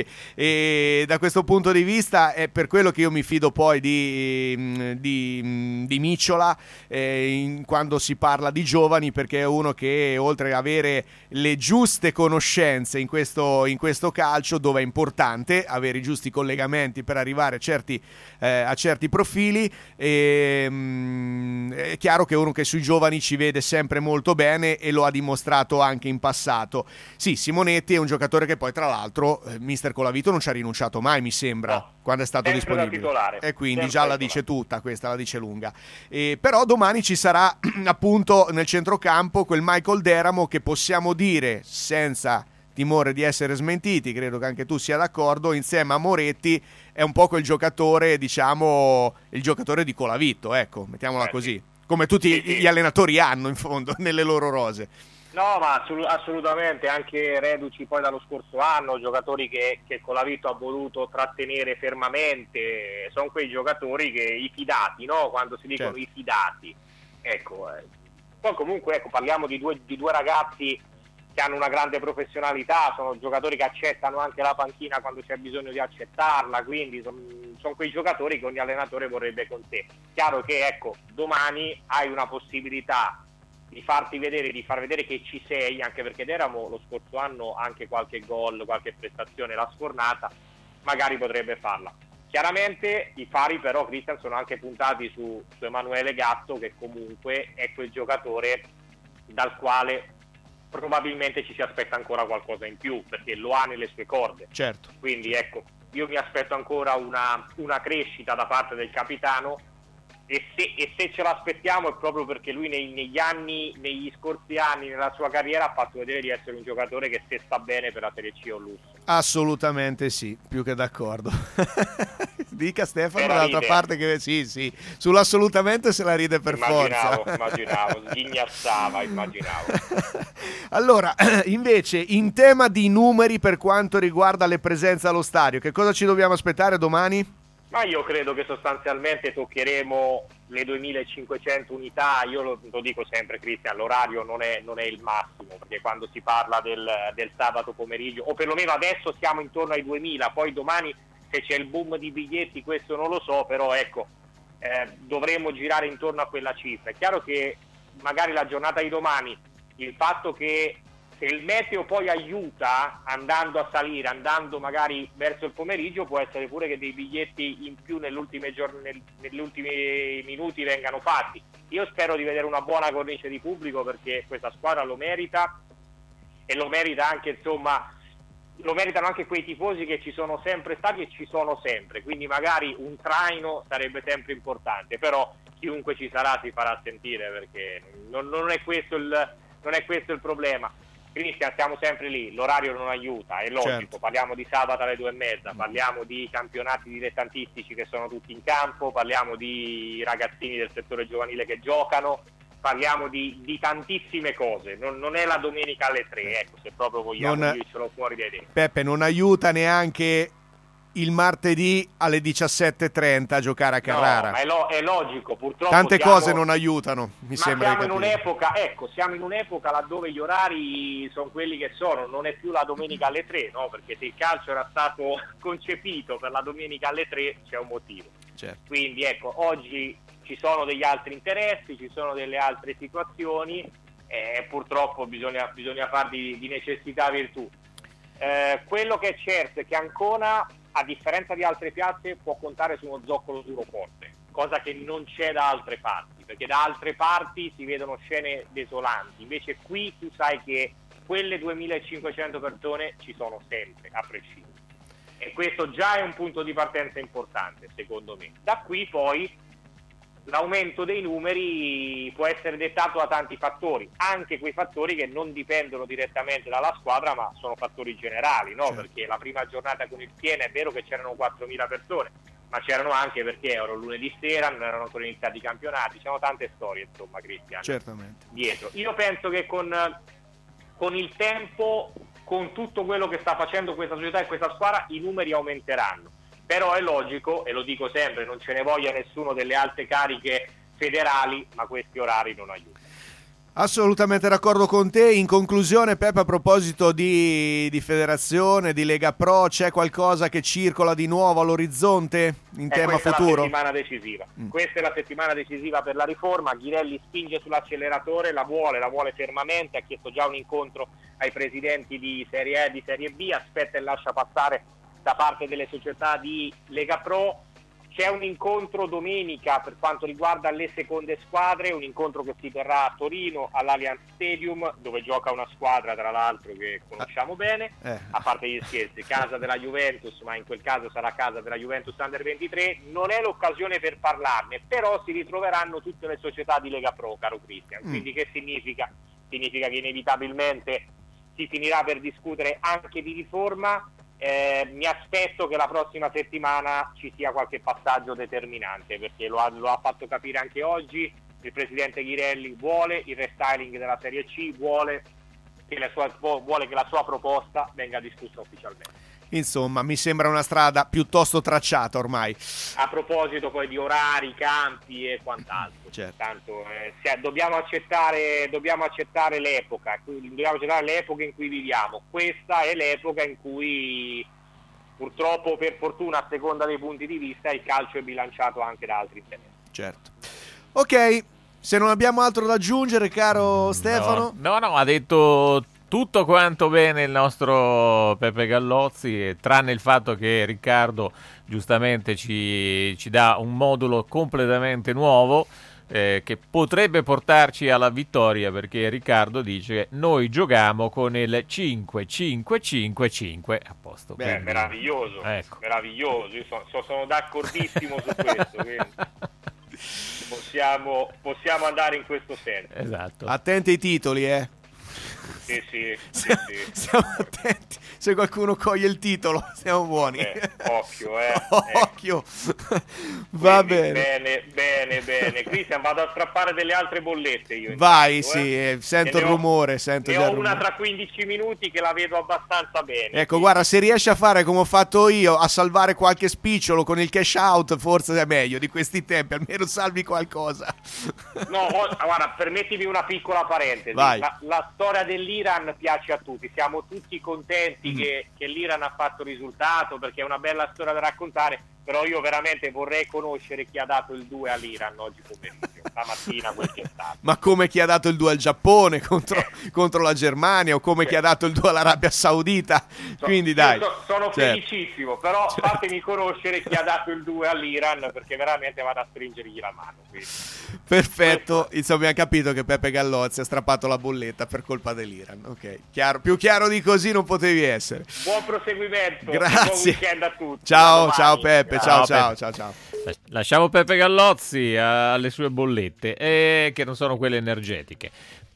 e da questo punto di vista è per quello che io mi fido poi di, di, di Micciola eh, in, quando si parla di giovani, perché è uno che oltre ad avere le giuste conoscenze in questo, in questo calcio, dove è importante avere i giusti collegamenti per arrivare a certi, eh, a certi profili, e, mh, è chiaro che è uno che sui giovani ci vede sempre molto bene e lo ha dimostrato anche in passato. Sì, Simonetti è un giocatore che poi tra l'altro eh, mister Colavito non ci ha rinunciato mai, mi sembra, no, quando è stato disponibile, e quindi sempre già la dice tutta, questa la dice lunga. E, però domani ci sarà appunto nel centrocampo quel Michael Deramo che possiamo dire senza timore di essere smentiti, credo che anche tu sia d'accordo, insieme a Moretti è un po' quel giocatore, diciamo, il giocatore di Colavito, ecco, mettiamola eh, così, come tutti sì, sì. gli allenatori hanno in fondo nelle loro rose. No, ma assolutamente, anche reduci poi dallo scorso anno, giocatori che, che Colavito ha voluto trattenere fermamente, sono quei giocatori che i fidati, no? Quando si dicono certo. i fidati, ecco, eh. Poi comunque ecco, parliamo di due, di due ragazzi che hanno una grande professionalità, sono giocatori che accettano anche la panchina quando c'è bisogno di accettarla, quindi sono, sono quei giocatori che ogni allenatore vorrebbe con te. Chiaro che ecco, domani hai una possibilità di farti vedere, di far vedere che ci sei, anche perché Deramo lo scorso anno anche qualche gol, qualche prestazione l'ha sfornata, magari potrebbe farla. Chiaramente i fari però, Cristian, sono anche puntati su, su Emanuele Gatto, che comunque è quel giocatore dal quale probabilmente ci si aspetta ancora qualcosa in più, perché lo ha nelle sue corde. Certo. Quindi ecco, io mi aspetto ancora una, una crescita da parte del capitano, e se, e se ce l'aspettiamo è proprio perché lui nei, negli anni, negli scorsi anni, nella sua carriera ha fatto vedere di essere un giocatore che se sta bene per la Serie C o lusso. Assolutamente sì, più che d'accordo. Dica Stefano dall'altra parte che sì, sì, sull'assolutamente se la ride per immaginavo, forza. Immaginavo, sghignazzava, immaginavo. Allora, invece, in tema di numeri per quanto riguarda le presenze allo stadio, che cosa ci dobbiamo aspettare domani? Ma io credo che sostanzialmente toccheremo le duemilacinquecento unità. Io lo, lo dico sempre, Cristian, l'orario non è, non è il massimo, perché quando si parla del, del sabato pomeriggio, o perlomeno adesso siamo intorno ai duemila, poi domani se c'è il boom di biglietti questo non lo so, però ecco, eh, dovremmo girare intorno a quella cifra. È chiaro che magari la giornata di domani, il fatto che se il meteo poi aiuta andando a salire, andando magari verso il pomeriggio, può essere pure che dei biglietti in più nelle ultime giorn- nel, negli ultimi minuti vengano fatti. Io spero di vedere una buona cornice di pubblico, perché questa squadra lo merita, e lo merita anche, insomma, lo meritano anche quei tifosi che ci sono sempre stati e ci sono sempre, quindi magari un traino sarebbe sempre importante, però chiunque ci sarà si farà sentire, perché non, non è questo il non è questo il problema. Cristian, siamo sempre lì, l'orario non aiuta, è logico, Certo. parliamo di sabato alle due e mezza, parliamo di campionati dilettantistici che sono tutti in campo, parliamo di ragazzini del settore giovanile che giocano, parliamo di, di tantissime cose, non, non è la domenica alle tre, ecco, se proprio vogliamo Non- dircelo fuori dai denti. Peppe, non aiuta neanche il martedì alle diciassette e trenta a giocare a Carrara. No, ma è, lo- è logico, purtroppo Tante siamo- cose non aiutano, mi ma sembra siamo di in capire. un'epoca, ecco, siamo in un'epoca laddove gli orari sono quelli che sono, non è più la domenica alle tre, no? Perché se il calcio era stato concepito per la domenica alle tre c'è un motivo. Certo. Quindi ecco, oggi ci sono degli altri interessi, ci sono delle altre situazioni e purtroppo bisogna, bisogna far di, di necessità virtù. Eh, quello che è certo è che Ancona, a differenza di altre piazze, può contare su uno zoccolo duro forte, cosa che non c'è da altre parti, perché da altre parti si vedono scene desolanti, invece qui tu sai che quelle duemilacinquecento persone ci sono sempre, a prescindere. E questo già è un punto di partenza importante, secondo me. Da qui poi l'aumento dei numeri può essere dettato da tanti fattori, anche quei fattori che non dipendono direttamente dalla squadra, ma sono fattori generali, no? Certo. Perché la prima giornata con il Siena è vero che c'erano quattromila persone, ma c'erano anche perché era lunedì sera, non erano ancora iniziati i campionati, c'erano tante storie, insomma, Cristian, Certamente. dietro. Io penso che con, con il tempo, con tutto quello che sta facendo questa società e questa squadra, i numeri aumenteranno. Però è logico, e lo dico sempre, non ce ne voglia nessuno delle alte cariche federali, ma questi orari non aiutano. Assolutamente d'accordo con te. In conclusione, Peppe, a proposito di, di federazione, di Lega Pro, c'è qualcosa che circola di nuovo all'orizzonte in Eh, tema questa futuro? è la settimana decisiva. Mm. Questa è la settimana decisiva per la riforma. Ghirelli spinge sull'acceleratore, la vuole, la vuole fermamente, ha chiesto già un incontro ai presidenti di Serie A e di Serie B, aspetta e lascia passare da parte delle società di Lega Pro. C'è un incontro domenica per quanto riguarda le seconde squadre, un incontro che si terrà a Torino all'Allianz Stadium, dove gioca una squadra tra l'altro che conosciamo bene, Eh. a parte gli scherzi, casa della Juventus, ma in quel caso sarà casa della Juventus Under ventitré. Non è l'occasione per parlarne, però si ritroveranno tutte le società di Lega Pro, caro Cristian. Mm. Quindi che significa? Significa che inevitabilmente si finirà per discutere anche di riforma. Eh, mi aspetto che la prossima settimana ci sia qualche passaggio determinante, perché lo ha, lo ha fatto capire anche oggi il presidente Ghirelli, vuole il restyling della Serie C, vuole che la sua, vuole che la sua proposta venga discussa ufficialmente. Insomma, mi sembra una strada piuttosto tracciata ormai. A proposito poi di orari, campi e quant'altro, Certo. tanto eh, se- dobbiamo accettare dobbiamo accettare l'epoca, dobbiamo accettare l'epoca in cui viviamo. Questa è l'epoca in cui purtroppo, per fortuna, a seconda dei punti di vista, il calcio è bilanciato anche da altri interessi. Certo. Ok, se non abbiamo altro da aggiungere, caro Stefano. No, no, no, ha detto tutto quanto bene il nostro Peppe Gallozzi, tranne il fatto che Riccardo giustamente ci, ci dà un modulo completamente nuovo eh, che potrebbe portarci alla vittoria, perché Riccardo dice noi giochiamo con il cinque cinque cinque cinque a posto. Beh, quindi- meraviglioso, Ecco. meraviglioso, io so- so- sono d'accordissimo su questo, quindi possiamo, possiamo andare in questo senso. Esatto. Attenti ai titoli, eh. Sì, sì, sì, Stiamo, sì. stiamo attenti. Se qualcuno coglie il titolo, siamo buoni. Eh, occhio, eh. Occhio. Va Quindi, bene. Bene, bene, bene. Cristian, vado a strappare delle altre bollette io. Vai, intanto, sì, eh. eh, sento E il ne ho- rumore, sento Ne già il ho una rumore. tra quindici minuti che la vedo abbastanza bene. Ecco, guarda, se riesci a fare come ho fatto io, a salvare qualche spicciolo con il cash out, forse è meglio di questi tempi, almeno salvi qualcosa. No, oh, guarda, permettimi una piccola parentesi. Vai. La, la storia dell'Iran piace a tutti, siamo tutti contenti Mm. che, che l'Iran ha fatto risultato, perché è una bella storia da raccontare, però io veramente vorrei conoscere chi ha dato il due all'Iran oggi pomeriggio, stamattina quel che è stato. Ma come chi ha dato il due al Giappone contro, contro la Germania, o come chi ha dato il due all'Arabia Saudita. Quindi Io dai. so- sono Certo. felicissimo, però fatemi conoscere chi ha dato il due all'Iran, perché veramente vado a stringergli la mano. Quindi. Perfetto, insomma abbiamo capito che Peppe Gallozzi ha strappato la bolletta per colpa dell'Iran. Ok, chiaro, più chiaro di così non potevi essere. Buon proseguimento, buon Grazie. weekend a tutti. Ciao, A domani. ciao Peppe, ciao, ciao, Peppe. ciao, ciao. Las- Lasciamo Peppe Gallozzi alle sue bollette, eh, che non sono quelle energetiche.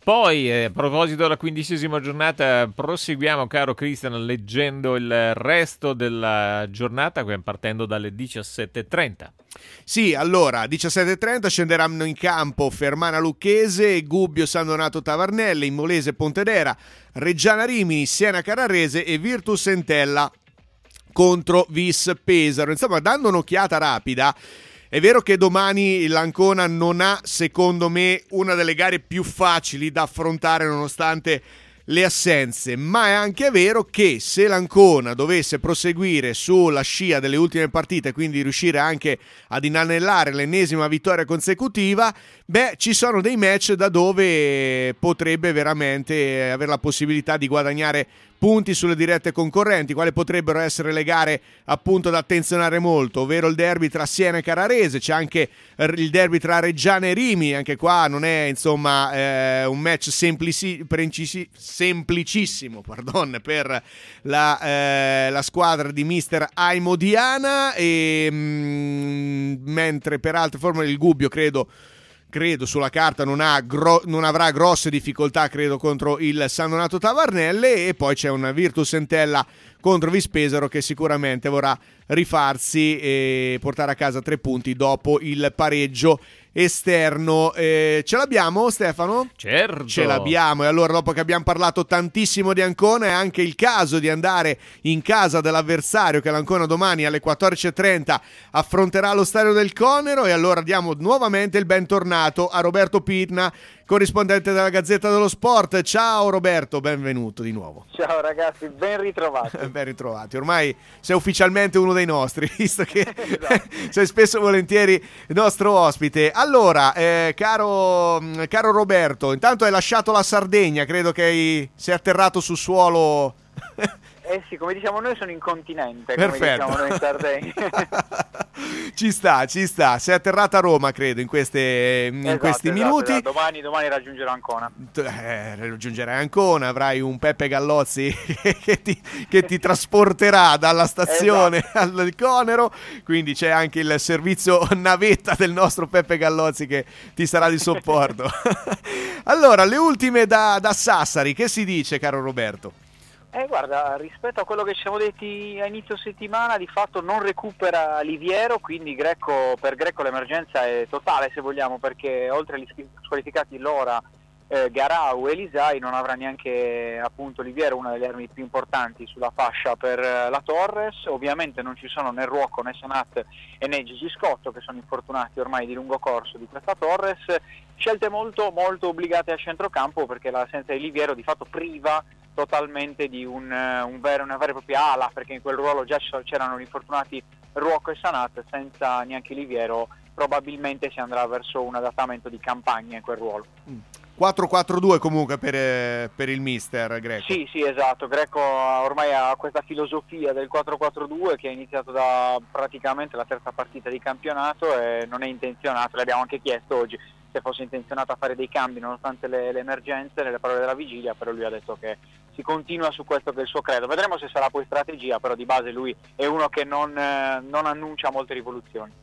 Poi, eh, a proposito della quindicesima giornata, proseguiamo, caro Cristian, leggendo il resto della giornata, partendo dalle diciassette e trenta. Sì, allora, diciassette e trenta scenderanno in campo Fermana Lucchese, Gubbio San Donato Tavarnelle, Immolese Pontedera, Reggiana Rimini, Siena Carrarese e Virtus Entella contro Vis Pesaro. Insomma, dando un'occhiata rapida, è vero che domani l'Ancona non ha, secondo me, una delle gare più facili da affrontare nonostante le assenze, ma è anche vero che se l'Ancona dovesse proseguire sulla scia delle ultime partite, quindi riuscire anche ad inanellare l'ennesima vittoria consecutiva, beh, ci sono dei match da dove potrebbe veramente avere la possibilità di guadagnare punti sulle dirette concorrenti, quali potrebbero essere le gare appunto da attenzionare molto, ovvero il derby tra Siena e Carrarese, c'è anche il derby tra Reggiana e Rimini, anche qua non è insomma eh, un match semplici, precis, semplicissimo pardon, per la, eh, la squadra di mister Aimo Diana, e mh, mentre per altre forme il Gubbio credo credo sulla carta non, ha gro- non avrà grosse difficoltà, credo, contro il San Donato Tavarnelle, e poi c'è una Virtus Entella contro Vis Pesaro che sicuramente vorrà rifarsi e portare a casa tre punti dopo il pareggio esterno. Eh, ce l'abbiamo, Stefano? Certo. Ce l'abbiamo, e allora dopo che abbiamo parlato tantissimo di Ancona è anche il caso di andare in casa dell'avversario, che l'Ancona domani alle quattordici e trenta affronterà lo Stadio del Conero, e allora diamo nuovamente il bentornato a Roberto Pitna, corrispondente della Gazzetta dello Sport. Ciao Roberto, benvenuto di nuovo. Ciao ragazzi, ben ritrovati. Ben ritrovati, ormai sei ufficialmente uno dei nostri, visto che esatto. sei spesso e volentieri il nostro ospite. Allora, eh, caro, caro Roberto, intanto hai lasciato la Sardegna, credo che hai, sei atterrato sul suolo... Eh sì, come diciamo noi sono in continente, perfetto, come diciamo noi in Sardegna. Ci sta, ci sta. Sei atterrata a Roma, credo, in, queste, in esatto, questi esatto, minuti. Esatto. Domani, domani raggiungerò Ancona. Eh, raggiungerai Ancona, avrai un Peppe Gallozzi che ti, che ti trasporterà dalla stazione esatto. al Conero, quindi c'è anche il servizio navetta del nostro Peppe Gallozzi che ti sarà di supporto. Allora, le ultime da, da Sassari, che si dice, caro Roberto? Eh guarda, rispetto a quello che ci siamo detti a inizio settimana, di fatto non recupera Liviero, quindi Greco, per Greco l'emergenza è totale se vogliamo, perché oltre agli squalificati Lora, eh, Garau e Elisai non avrà neanche appunto Liviero, una delle armi più importanti sulla fascia per eh, la Torres. Ovviamente non ci sono né Ruocco né Sanat e né Gigi Scotto, che sono infortunati ormai di lungo corso di questa Torres. Scelte molto molto obbligate a centrocampo, perché l'assenza di Liviero di fatto priva totalmente di un, un vero, una vera e propria ala, perché in quel ruolo già c'erano gli infortunati Ruocco e Sanat, senza neanche Liviero probabilmente si andrà verso un adattamento di campagna in quel ruolo. quattro quattro due comunque per, per il mister Greco. Sì, sì, esatto. Greco ormai ha questa filosofia del quattro quattro due che è iniziato da praticamente la terza partita di campionato, e non è intenzionato, l'abbiamo anche chiesto oggi, se fosse intenzionato a fare dei cambi nonostante le, le emergenze, le parole della vigilia, però lui ha detto che si continua su questo che è il suo credo. Vedremo se sarà poi strategia, però di base lui è uno che non, eh, non annuncia molte rivoluzioni.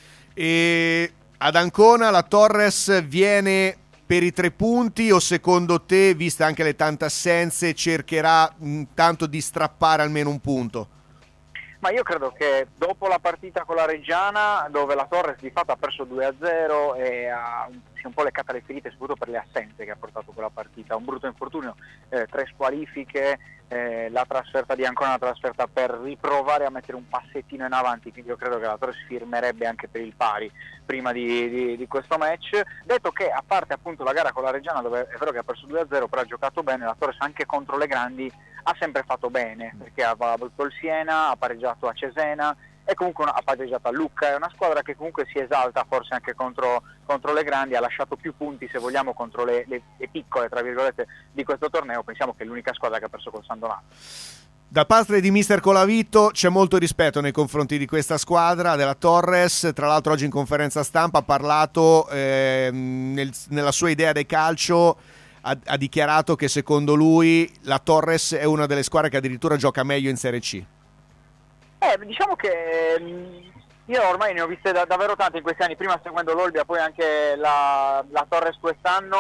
E ad Ancona la Torres viene per i tre punti, o secondo te, viste anche le tante assenze, cercherà intanto di strappare almeno un punto? Ma io credo che dopo la partita con la Reggiana, dove la Torres di fatto ha perso due a zero e ha si è un po' leccata le ferite, soprattutto per le assenze che ha portato quella partita, un brutto infortunio, eh, tre squalifiche, eh, la trasferta di Ancona, una trasferta per riprovare a mettere un passettino in avanti, quindi io credo che la Torres firmerebbe anche per il pari prima di, di, di questo match. Detto che, a parte appunto la gara con la Reggiana, dove è vero che ha perso due a zero, però ha giocato bene, la Torres anche contro le grandi ha sempre fatto bene, perché ha battuto il Siena, ha pareggiato a Cesena e comunque ha pareggiato a Lucca. È una squadra che comunque si esalta forse anche contro, contro le grandi, ha lasciato più punti se vogliamo contro le, le, le piccole tra virgolette di questo torneo. Pensiamo che è l'unica squadra che ha perso col San Donato. Da parte di mister Colavito c'è molto rispetto nei confronti di questa squadra della Torres. Tra l'altro oggi in conferenza stampa ha parlato eh, nel, nella sua idea del calcio, ha, ha dichiarato che secondo lui la Torres è una delle squadre che addirittura gioca meglio in Serie C. Eh, diciamo che io ormai ne ho viste da, davvero tante in questi anni, prima seguendo l'Olbia, poi anche la, la Torres quest'anno.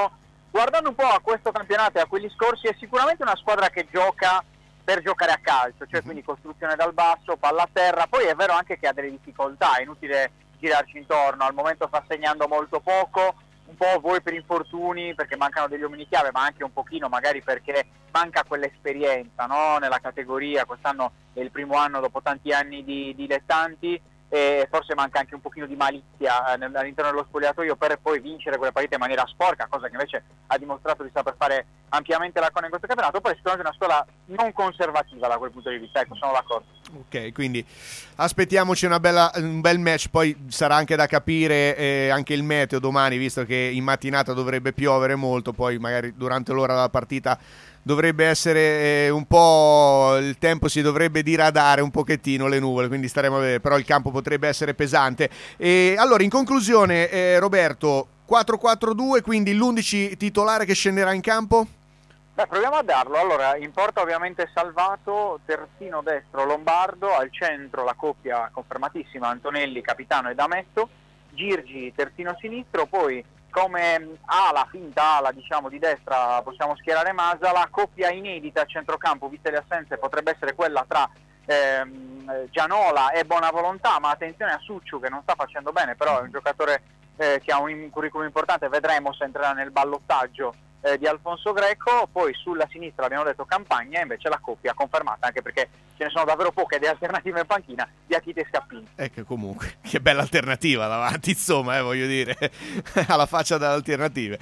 guardando un po' a questo campionato e a quelli scorsi, è sicuramente una squadra che gioca per giocare a calcio, cioè quindi costruzione dal basso, palla a terra. Poi è vero anche che ha delle difficoltà, è inutile girarci intorno, al momento sta segnando molto poco, un po' voi per infortuni, perché mancano degli uomini chiave, ma anche un pochino magari perché manca quell'esperienza, no? Nella categoria. Quest'anno è il primo anno dopo tanti anni di dilettanti, e forse manca anche un pochino di malizia all'interno dello spogliatoio per poi vincere quelle partite in maniera sporca, cosa che invece ha dimostrato di saper fare ampiamente la Cona in questo campionato. Poi è sicuramente una scuola non conservativa da quel punto di vista, ecco, sono d'accordo. Ok, quindi aspettiamoci una bella, un bel match. Poi sarà anche da capire eh, anche il meteo domani, visto che in mattinata dovrebbe piovere molto, poi magari durante l'ora della partita dovrebbe essere eh, un po', il tempo si dovrebbe diradare un pochettino, le nuvole, quindi staremo a vedere, però il campo potrebbe essere pesante. E allora, in conclusione, eh, Roberto, quattro quattro due, quindi l'undici titolare che scenderà in campo? Beh, proviamo a darlo. Allora, in porta ovviamente Salvato, terzino destro Lombardo, al centro la coppia confermatissima Antonelli, capitano, e Dametto, Girgi terzino sinistro, poi come ala, finta ala diciamo di destra possiamo schierare Masala, coppia inedita a centrocampo, viste le assenze potrebbe essere quella tra ehm, Gianola e Bonavolontà, ma attenzione a Succiu che non sta facendo bene, però è un giocatore eh, che ha un curriculum importante, vedremo se entrerà nel ballottaggio eh, di Alfonso Greco. Poi sulla sinistra abbiamo detto Campagna, e invece la coppia confermata, anche perché ce ne sono davvero poche di alternative in panchina, di Achite e Scappini. Ecco, comunque, che bella alternativa davanti, insomma, eh, voglio dire, alla faccia delle alternative.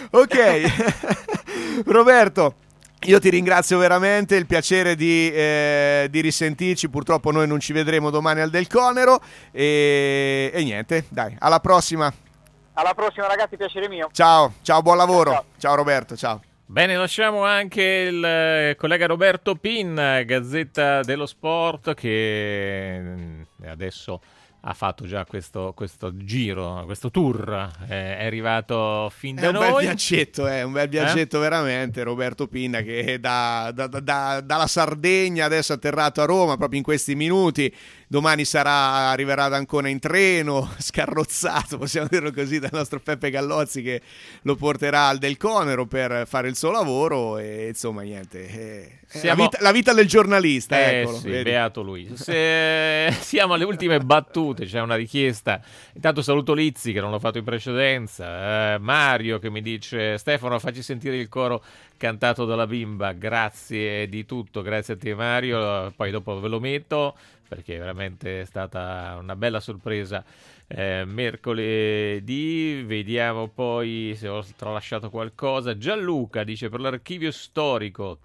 Ok, Roberto, io ti ringrazio veramente, il piacere di, eh, di risentirci. Purtroppo noi non ci vedremo domani al Del Conero e, e niente, dai, alla prossima. Alla prossima ragazzi, piacere mio. Ciao, ciao, buon lavoro. Ciao, ciao Roberto, ciao. Bene, lasciamo anche il collega Roberto Pin, Gazzetta dello Sport, che adesso ha fatto già questo, questo giro, questo tour, eh, è arrivato fin da è un noi. bel viaggetto, è un bel viaggetto eh? veramente. Roberto Pinna che da, da, da, dalla Sardegna adesso è atterrato a Roma proprio in questi minuti. Domani sarà, arriverà ad Ancona in treno, scarrozzato, possiamo dirlo così, dal nostro Peppe Gallozzi, che lo porterà al Del Conero per fare il suo lavoro. E insomma niente, eh, siamo... la, vita, la vita del giornalista, eh, eccolo, sì, vedi? beato lui. Se siamo alle ultime battute, c'è una richiesta. Intanto saluto Lizzi che non l'ho fatto in precedenza, eh, Mario che mi dice: Stefano, facci sentire il coro cantato dalla bimba. Grazie di tutto, grazie a te Mario, poi dopo ve lo metto perché veramente è stata una bella sorpresa. Eh, mercoledì, vediamo poi se ho tralasciato qualcosa. Gianluca dice: per l'archivio storico,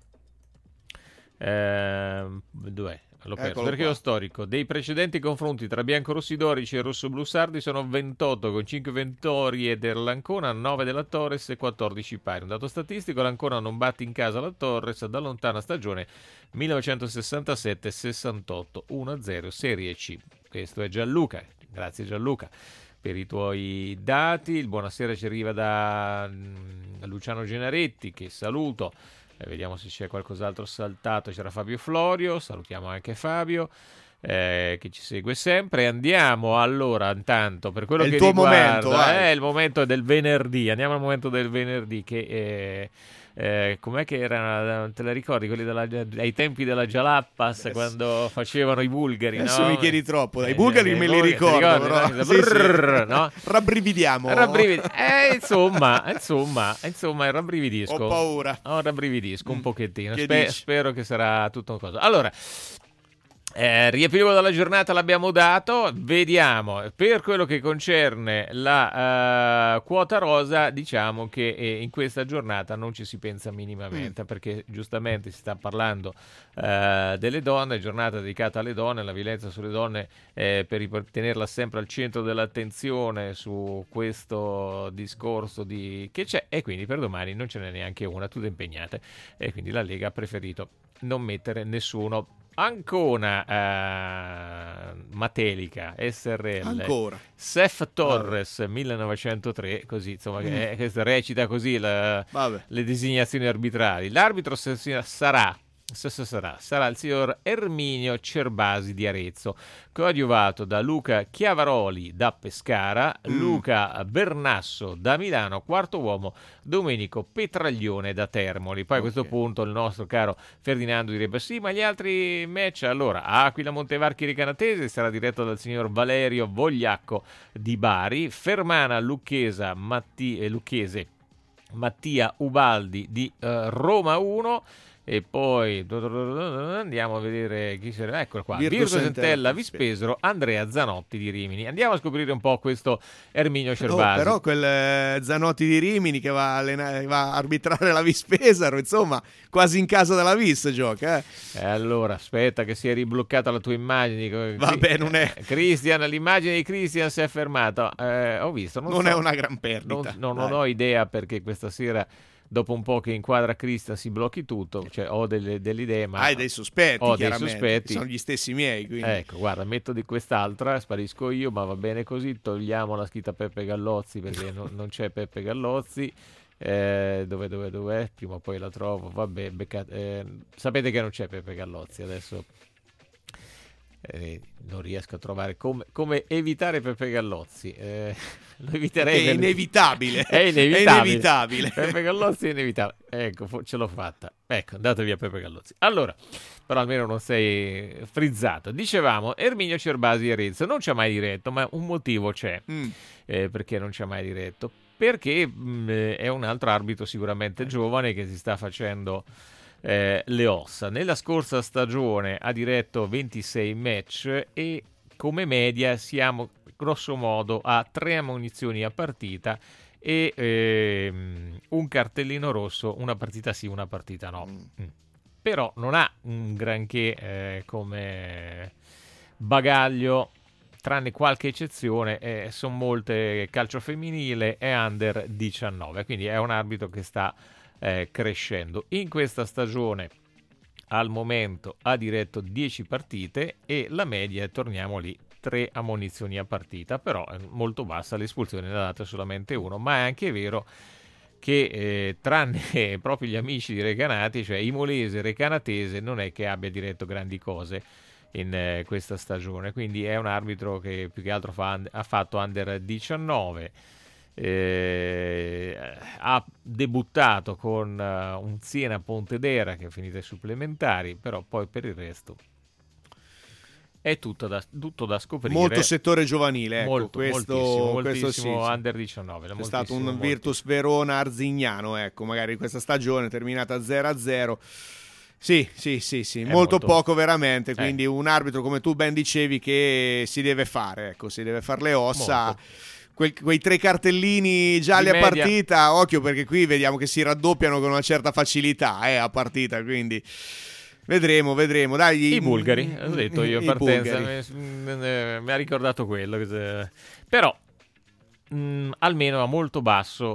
eh, dov'è? L'ho perso. L'archivio qua. Storico dei precedenti confronti tra biancorossi dorici e rossoblu sardi sono ventotto, con cinque vittorie dell'Ancona, nove della Torres e quattordici pari. Un dato statistico: l'Ancona non batte in casa la Torres da lontana stagione millenovecentosessantasette sessantotto, uno a zero Serie C. Questo è Gianluca. Grazie Gianluca per i tuoi dati. Il buonasera ci arriva da, da Luciano Genaretti, che saluto. Eh, vediamo se c'è qualcos'altro saltato. C'era Fabio Florio, salutiamo anche Fabio eh, che ci segue sempre. Andiamo allora intanto per quello è che il tuo riguarda momento, è il momento del venerdì. Andiamo al momento del venerdì che eh, eh, com'è che era, te la ricordi quelli della, ai tempi della Jalappas, yes, quando facevano i bulgari? Adesso no? mi chiedi troppo, dai eh, bulgari eh, me eh, li ricordo, ricordi, però no? sì, Brrr, sì. No? rabbrividiamo Rabbrividi. Eh, insomma, insomma, insomma, rabbrividisco. Ho paura. Oh, rabbrividisco un mm. pochettino. Che Spe- spero che sarà tutto cosa. Allora, Eh, riepilogo della giornata l'abbiamo dato, vediamo per quello che concerne la uh, quota rosa. Diciamo che eh, in questa giornata non ci si pensa minimamente, mm. perché giustamente si sta parlando uh, delle donne, giornata dedicata alle donne, la violenza sulle donne, eh, per tenerla sempre al centro dell'attenzione su questo discorso di... che c'è, e quindi per domani non ce n'è neanche una, tutte impegnate, e quindi la Lega ha preferito non mettere nessuno. Ancona, eh, Matelica, S R L, ancora Sef Torres, Vabbè. millenovecentotre, così insomma, mm. che recita così la, le designazioni arbitrali. L'arbitro sarà sarà, sarà il signor Erminio Cerbasi di Arezzo, coadiuvato da Luca Chiavaroli da Pescara, mm. Luca Bernasso da Milano, quarto uomo Domenico Petraglione da Termoli. Poi okay. a questo punto il nostro caro Ferdinando direbbe sì, ma gli altri match, allora Aquila Montevarchi Recanatese sarà diretto dal signor Valerio Vogliacco di Bari, Fermana Lucchesa Matti, eh, Lucchese Mattia Ubaldi di uh, Roma uno. E poi andiamo a vedere chi sarà. Eccolo qua, Virtus Entella Vispesero, Andrea Zanotti di Rimini. Andiamo a scoprire un po' questo Erminio Cerbasi. Oh, però quel eh, Zanotti di Rimini che va a, allena- va a arbitrare la Vispesaro, insomma, quasi in casa della Vis gioca. Eh. E allora aspetta che si è ribloccata la tua immagine. Vabbè, non è. Christian, l'immagine di Christian si è fermata. Eh, ho visto. Non, non so, è una gran perdita. Non, non, non ho idea perché questa sera, dopo un po' che inquadra Cristian, si blocchi tutto, cioè ho delle, delle idee, ma hai dei sospetti, ho chiaramente, dei sospetti. Sono gli stessi miei, quindi. Ecco, guarda, metto di quest'altra, sparisco io, ma va bene così, togliamo la scritta Peppe Gallozzi perché non, non c'è Peppe Gallozzi. Eh, dove dove dov'è? Prima o poi la trovo, vabbè, becca- eh, sapete che non c'è Peppe Gallozzi adesso. Eh, non riesco a trovare come, come evitare Peppe Gallozzi. Eh, lo eviterei. È inevitabile. È inevitabile. È inevitabile. Peppe Gallozzi è inevitabile. Ecco, ce l'ho fatta. Ecco, andate via Peppe Gallozzi. Allora, però almeno non sei frizzato. Dicevamo, Erminio Cerbasi di Arezzo non ci ha mai diretto, ma un motivo c'è. Mm. Eh, perché non ci ha mai diretto? Perché mh, è un altro arbitro sicuramente giovane che si sta facendo Eh, le ossa. Nella scorsa stagione ha diretto ventisei match e come media siamo grosso modo a tre ammonizioni a partita e ehm, un cartellino rosso, una partita sì, una partita no. Mm. Però non ha un granché eh, come bagaglio, tranne qualche eccezione, eh, sono molte calcio femminile e under diciannove, quindi è un arbitro che sta Eh, crescendo. In questa stagione al momento ha diretto dieci partite e la media, torniamo lì, tre ammonizioni a partita, però è molto bassa, l'espulsione ne ha data solamente uno, ma è anche vero che eh, tranne proprio gli amici di Recanati, cioè Imolese e Recanatese, non è che abbia diretto grandi cose in eh, questa stagione, quindi è un arbitro che più che altro fa, ha fatto under diciannove. Eh, ha debuttato con uh, un Siena Pontedera che è finito ai supplementari, però poi per il resto è tutto da, tutto da scoprire. Molto settore giovanile, ecco, molto, questo, moltissimo, questo moltissimo sì, under diciannove. C'è stato un Virtus Verona Arzignano, ecco, magari questa stagione terminata zero a zero. Sì, sì, sì, sì, molto, molto poco veramente, quindi eh. un arbitro come tu ben dicevi che si deve fare, ecco, si deve fare le ossa. Molto. Que- quei tre cartellini gialli a partita, occhio perché qui vediamo che si raddoppiano con una certa facilità eh, a partita, quindi vedremo, vedremo. Dai, i bulgari, ho detto io in partenza, mi, mi ha ricordato quello, però mh, almeno a molto basso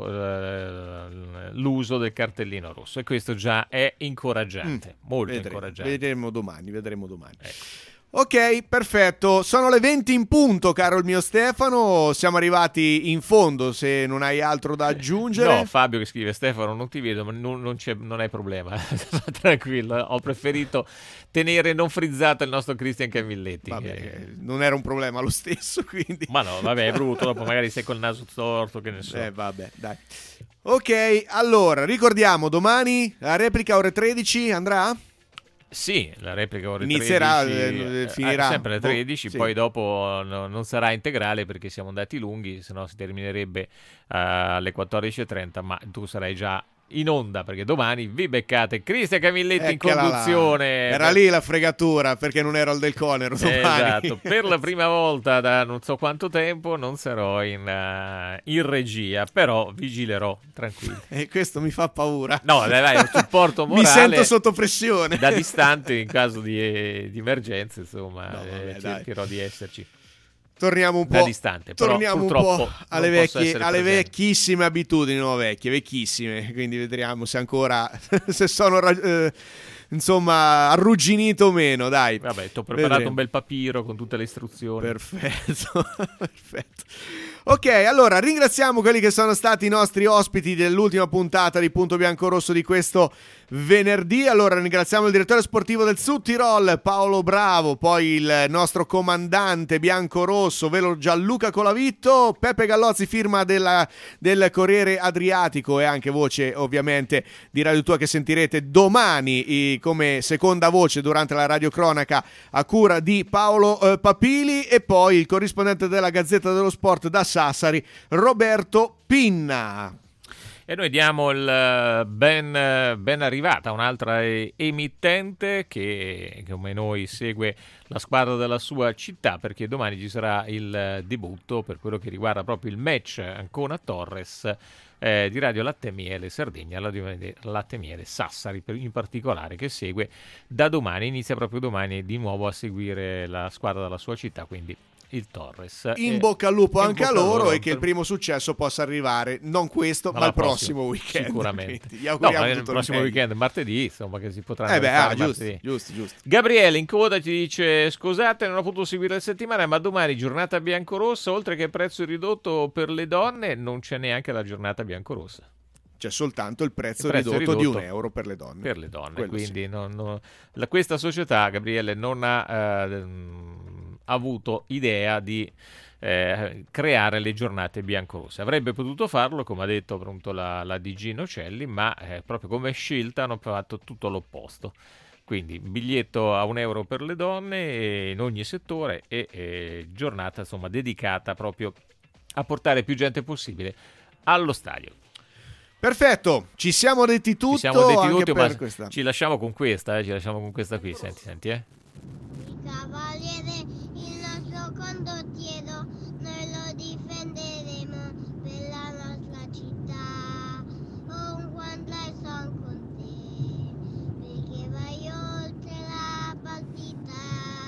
eh, l'uso del cartellino rosso e questo già è incoraggiante, mm, molto vedremo, incoraggiante. Vedremo domani, vedremo domani. Ecco. Ok, perfetto, sono le venti in punto, caro il mio Stefano, siamo arrivati in fondo, se non hai altro da aggiungere. No, Fabio che scrive, Stefano non ti vedo, ma non, non, c'è, non hai problema, tranquillo, ho preferito tenere non frizzato il nostro Cristian Camilletti. Vabbè, che... non era un problema lo stesso, quindi. Ma no, vabbè, è brutto, dopo magari sei col naso storto, che ne so. Eh, vabbè, dai. Ok, allora, ricordiamo, domani la replica ore tredici andrà? Sì, la replica ore inizierà, tredici, eh, finirà eh, sempre alle tredici, oh, sì. Poi dopo no, non sarà integrale perché siamo andati lunghi, se no si terminerebbe uh, alle quattordici e trenta, ma tu sarai già in onda perché domani vi beccate Cristian Camilletti in conduzione. Là. Era lì la fregatura perché non ero al Del Conero domani. Esatto, per la prima volta da non so quanto tempo non sarò in, uh, in regia, però vigilerò tranquillo. E questo mi fa paura. No, dai, dai, un supporto morale. Mi sento sotto pressione. Da distante in caso di, di emergenza, insomma, no, vabbè, eh, cercherò dai. di esserci. Torniamo un po', da distante, però torniamo un po' alle, vecchie, alle vecchissime abitudini, no vecchie, vecchissime, quindi vedremo se ancora se sono eh, insomma arrugginito o meno, dai. Vabbè, ti ho preparato vedremo. Un bel papiro con tutte le istruzioni. Perfetto, perfetto. Ok, allora ringraziamo quelli che sono stati i nostri ospiti dell'ultima puntata di Punto Biancorosso di questo venerdì. Allora ringraziamo il direttore sportivo del Sud Tirol Paolo Bravo, poi il nostro comandante biancorosso ovvero Gianluca Colavitto, Peppe Gallozzi, firma della, del Corriere Adriatico e anche voce ovviamente di Radio Tua, che sentirete domani i, come seconda voce durante la radiocronaca a cura di Paolo eh, Papili, e poi il corrispondente della Gazzetta dello Sport da Sassari Roberto Pinna. E noi diamo il ben, ben arrivata a un'altra emittente che come noi segue la squadra della sua città, perché domani ci sarà il debutto per quello che riguarda proprio il match Ancona-Torres eh, di Radio Latte e Miele Sardegna, Radio Latte e Miele Sassari in particolare, che segue da domani, inizia proprio domani di nuovo a seguire la squadra della sua città, quindi il Torres. In eh, bocca al lupo anche a loro, loro e che il primo successo possa arrivare non questo ma, ma il prossimo weekend, sicuramente. Gli auguriamo no, tutto il prossimo il weekend, martedì, insomma, che si potranno eh beh, fare ah, giusto, martedì. giusto, giusto. Gabriele in coda ci dice: scusate, non ho potuto seguire la settimana, ma domani giornata biancorossa, oltre che prezzo ridotto per le donne, non c'è neanche la giornata biancorossa. C'è soltanto il prezzo, il prezzo ridotto, ridotto di un euro per le donne. Per le donne, Quello quindi sì. non, non, la, questa società, Gabriele, non ha eh, avuto idea di eh, creare le giornate biancorosse. Avrebbe potuto farlo, come ha detto appunto la, la D G Nocelli, ma eh, proprio come scelta hanno fatto tutto l'opposto. Quindi biglietto a un euro per le donne in ogni settore e eh, giornata insomma dedicata proprio a portare più gente possibile allo stadio. Perfetto, ci siamo detti tutto. Ci siamo detti anche tutto, per ma questa. ci lasciamo con questa, eh, ci lasciamo con questa qui, senti, senti, eh. Cavaliere, il nostro condottiero, noi lo difenderemo per la nostra città. Ovunque andrai son con te, perché vai oltre la partita.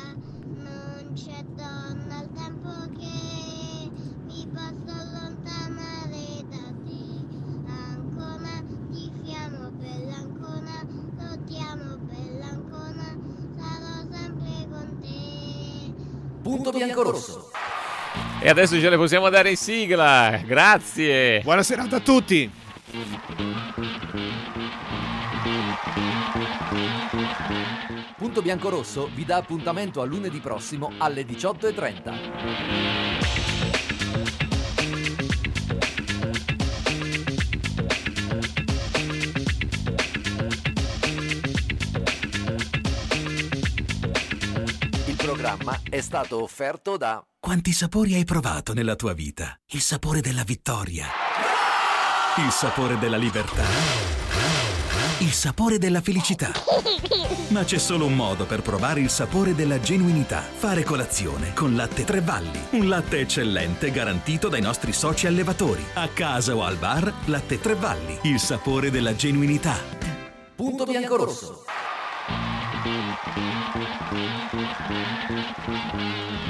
Non c'è donna al tempo che mi possa allontanare da te. Ancona, tifiamo per l'Ancona, lottiamo per l'Ancona, sarò sempre con te. Punto biancorosso. E adesso ce le possiamo dare in sigla. Grazie. Buona serata a tutti. Punto biancorosso vi dà appuntamento a lunedì prossimo alle diciotto e trenta. Il programma è stato offerto da... Quanti sapori hai provato nella tua vita? Il sapore della vittoria, il sapore della libertà, il sapore della felicità. Ma c'è solo un modo per provare il sapore della genuinità: fare colazione con Latte Tre Valli. Un latte eccellente garantito dai nostri soci allevatori. A casa o al bar, Latte Tre Valli, il sapore della genuinità. Punto biancorosso.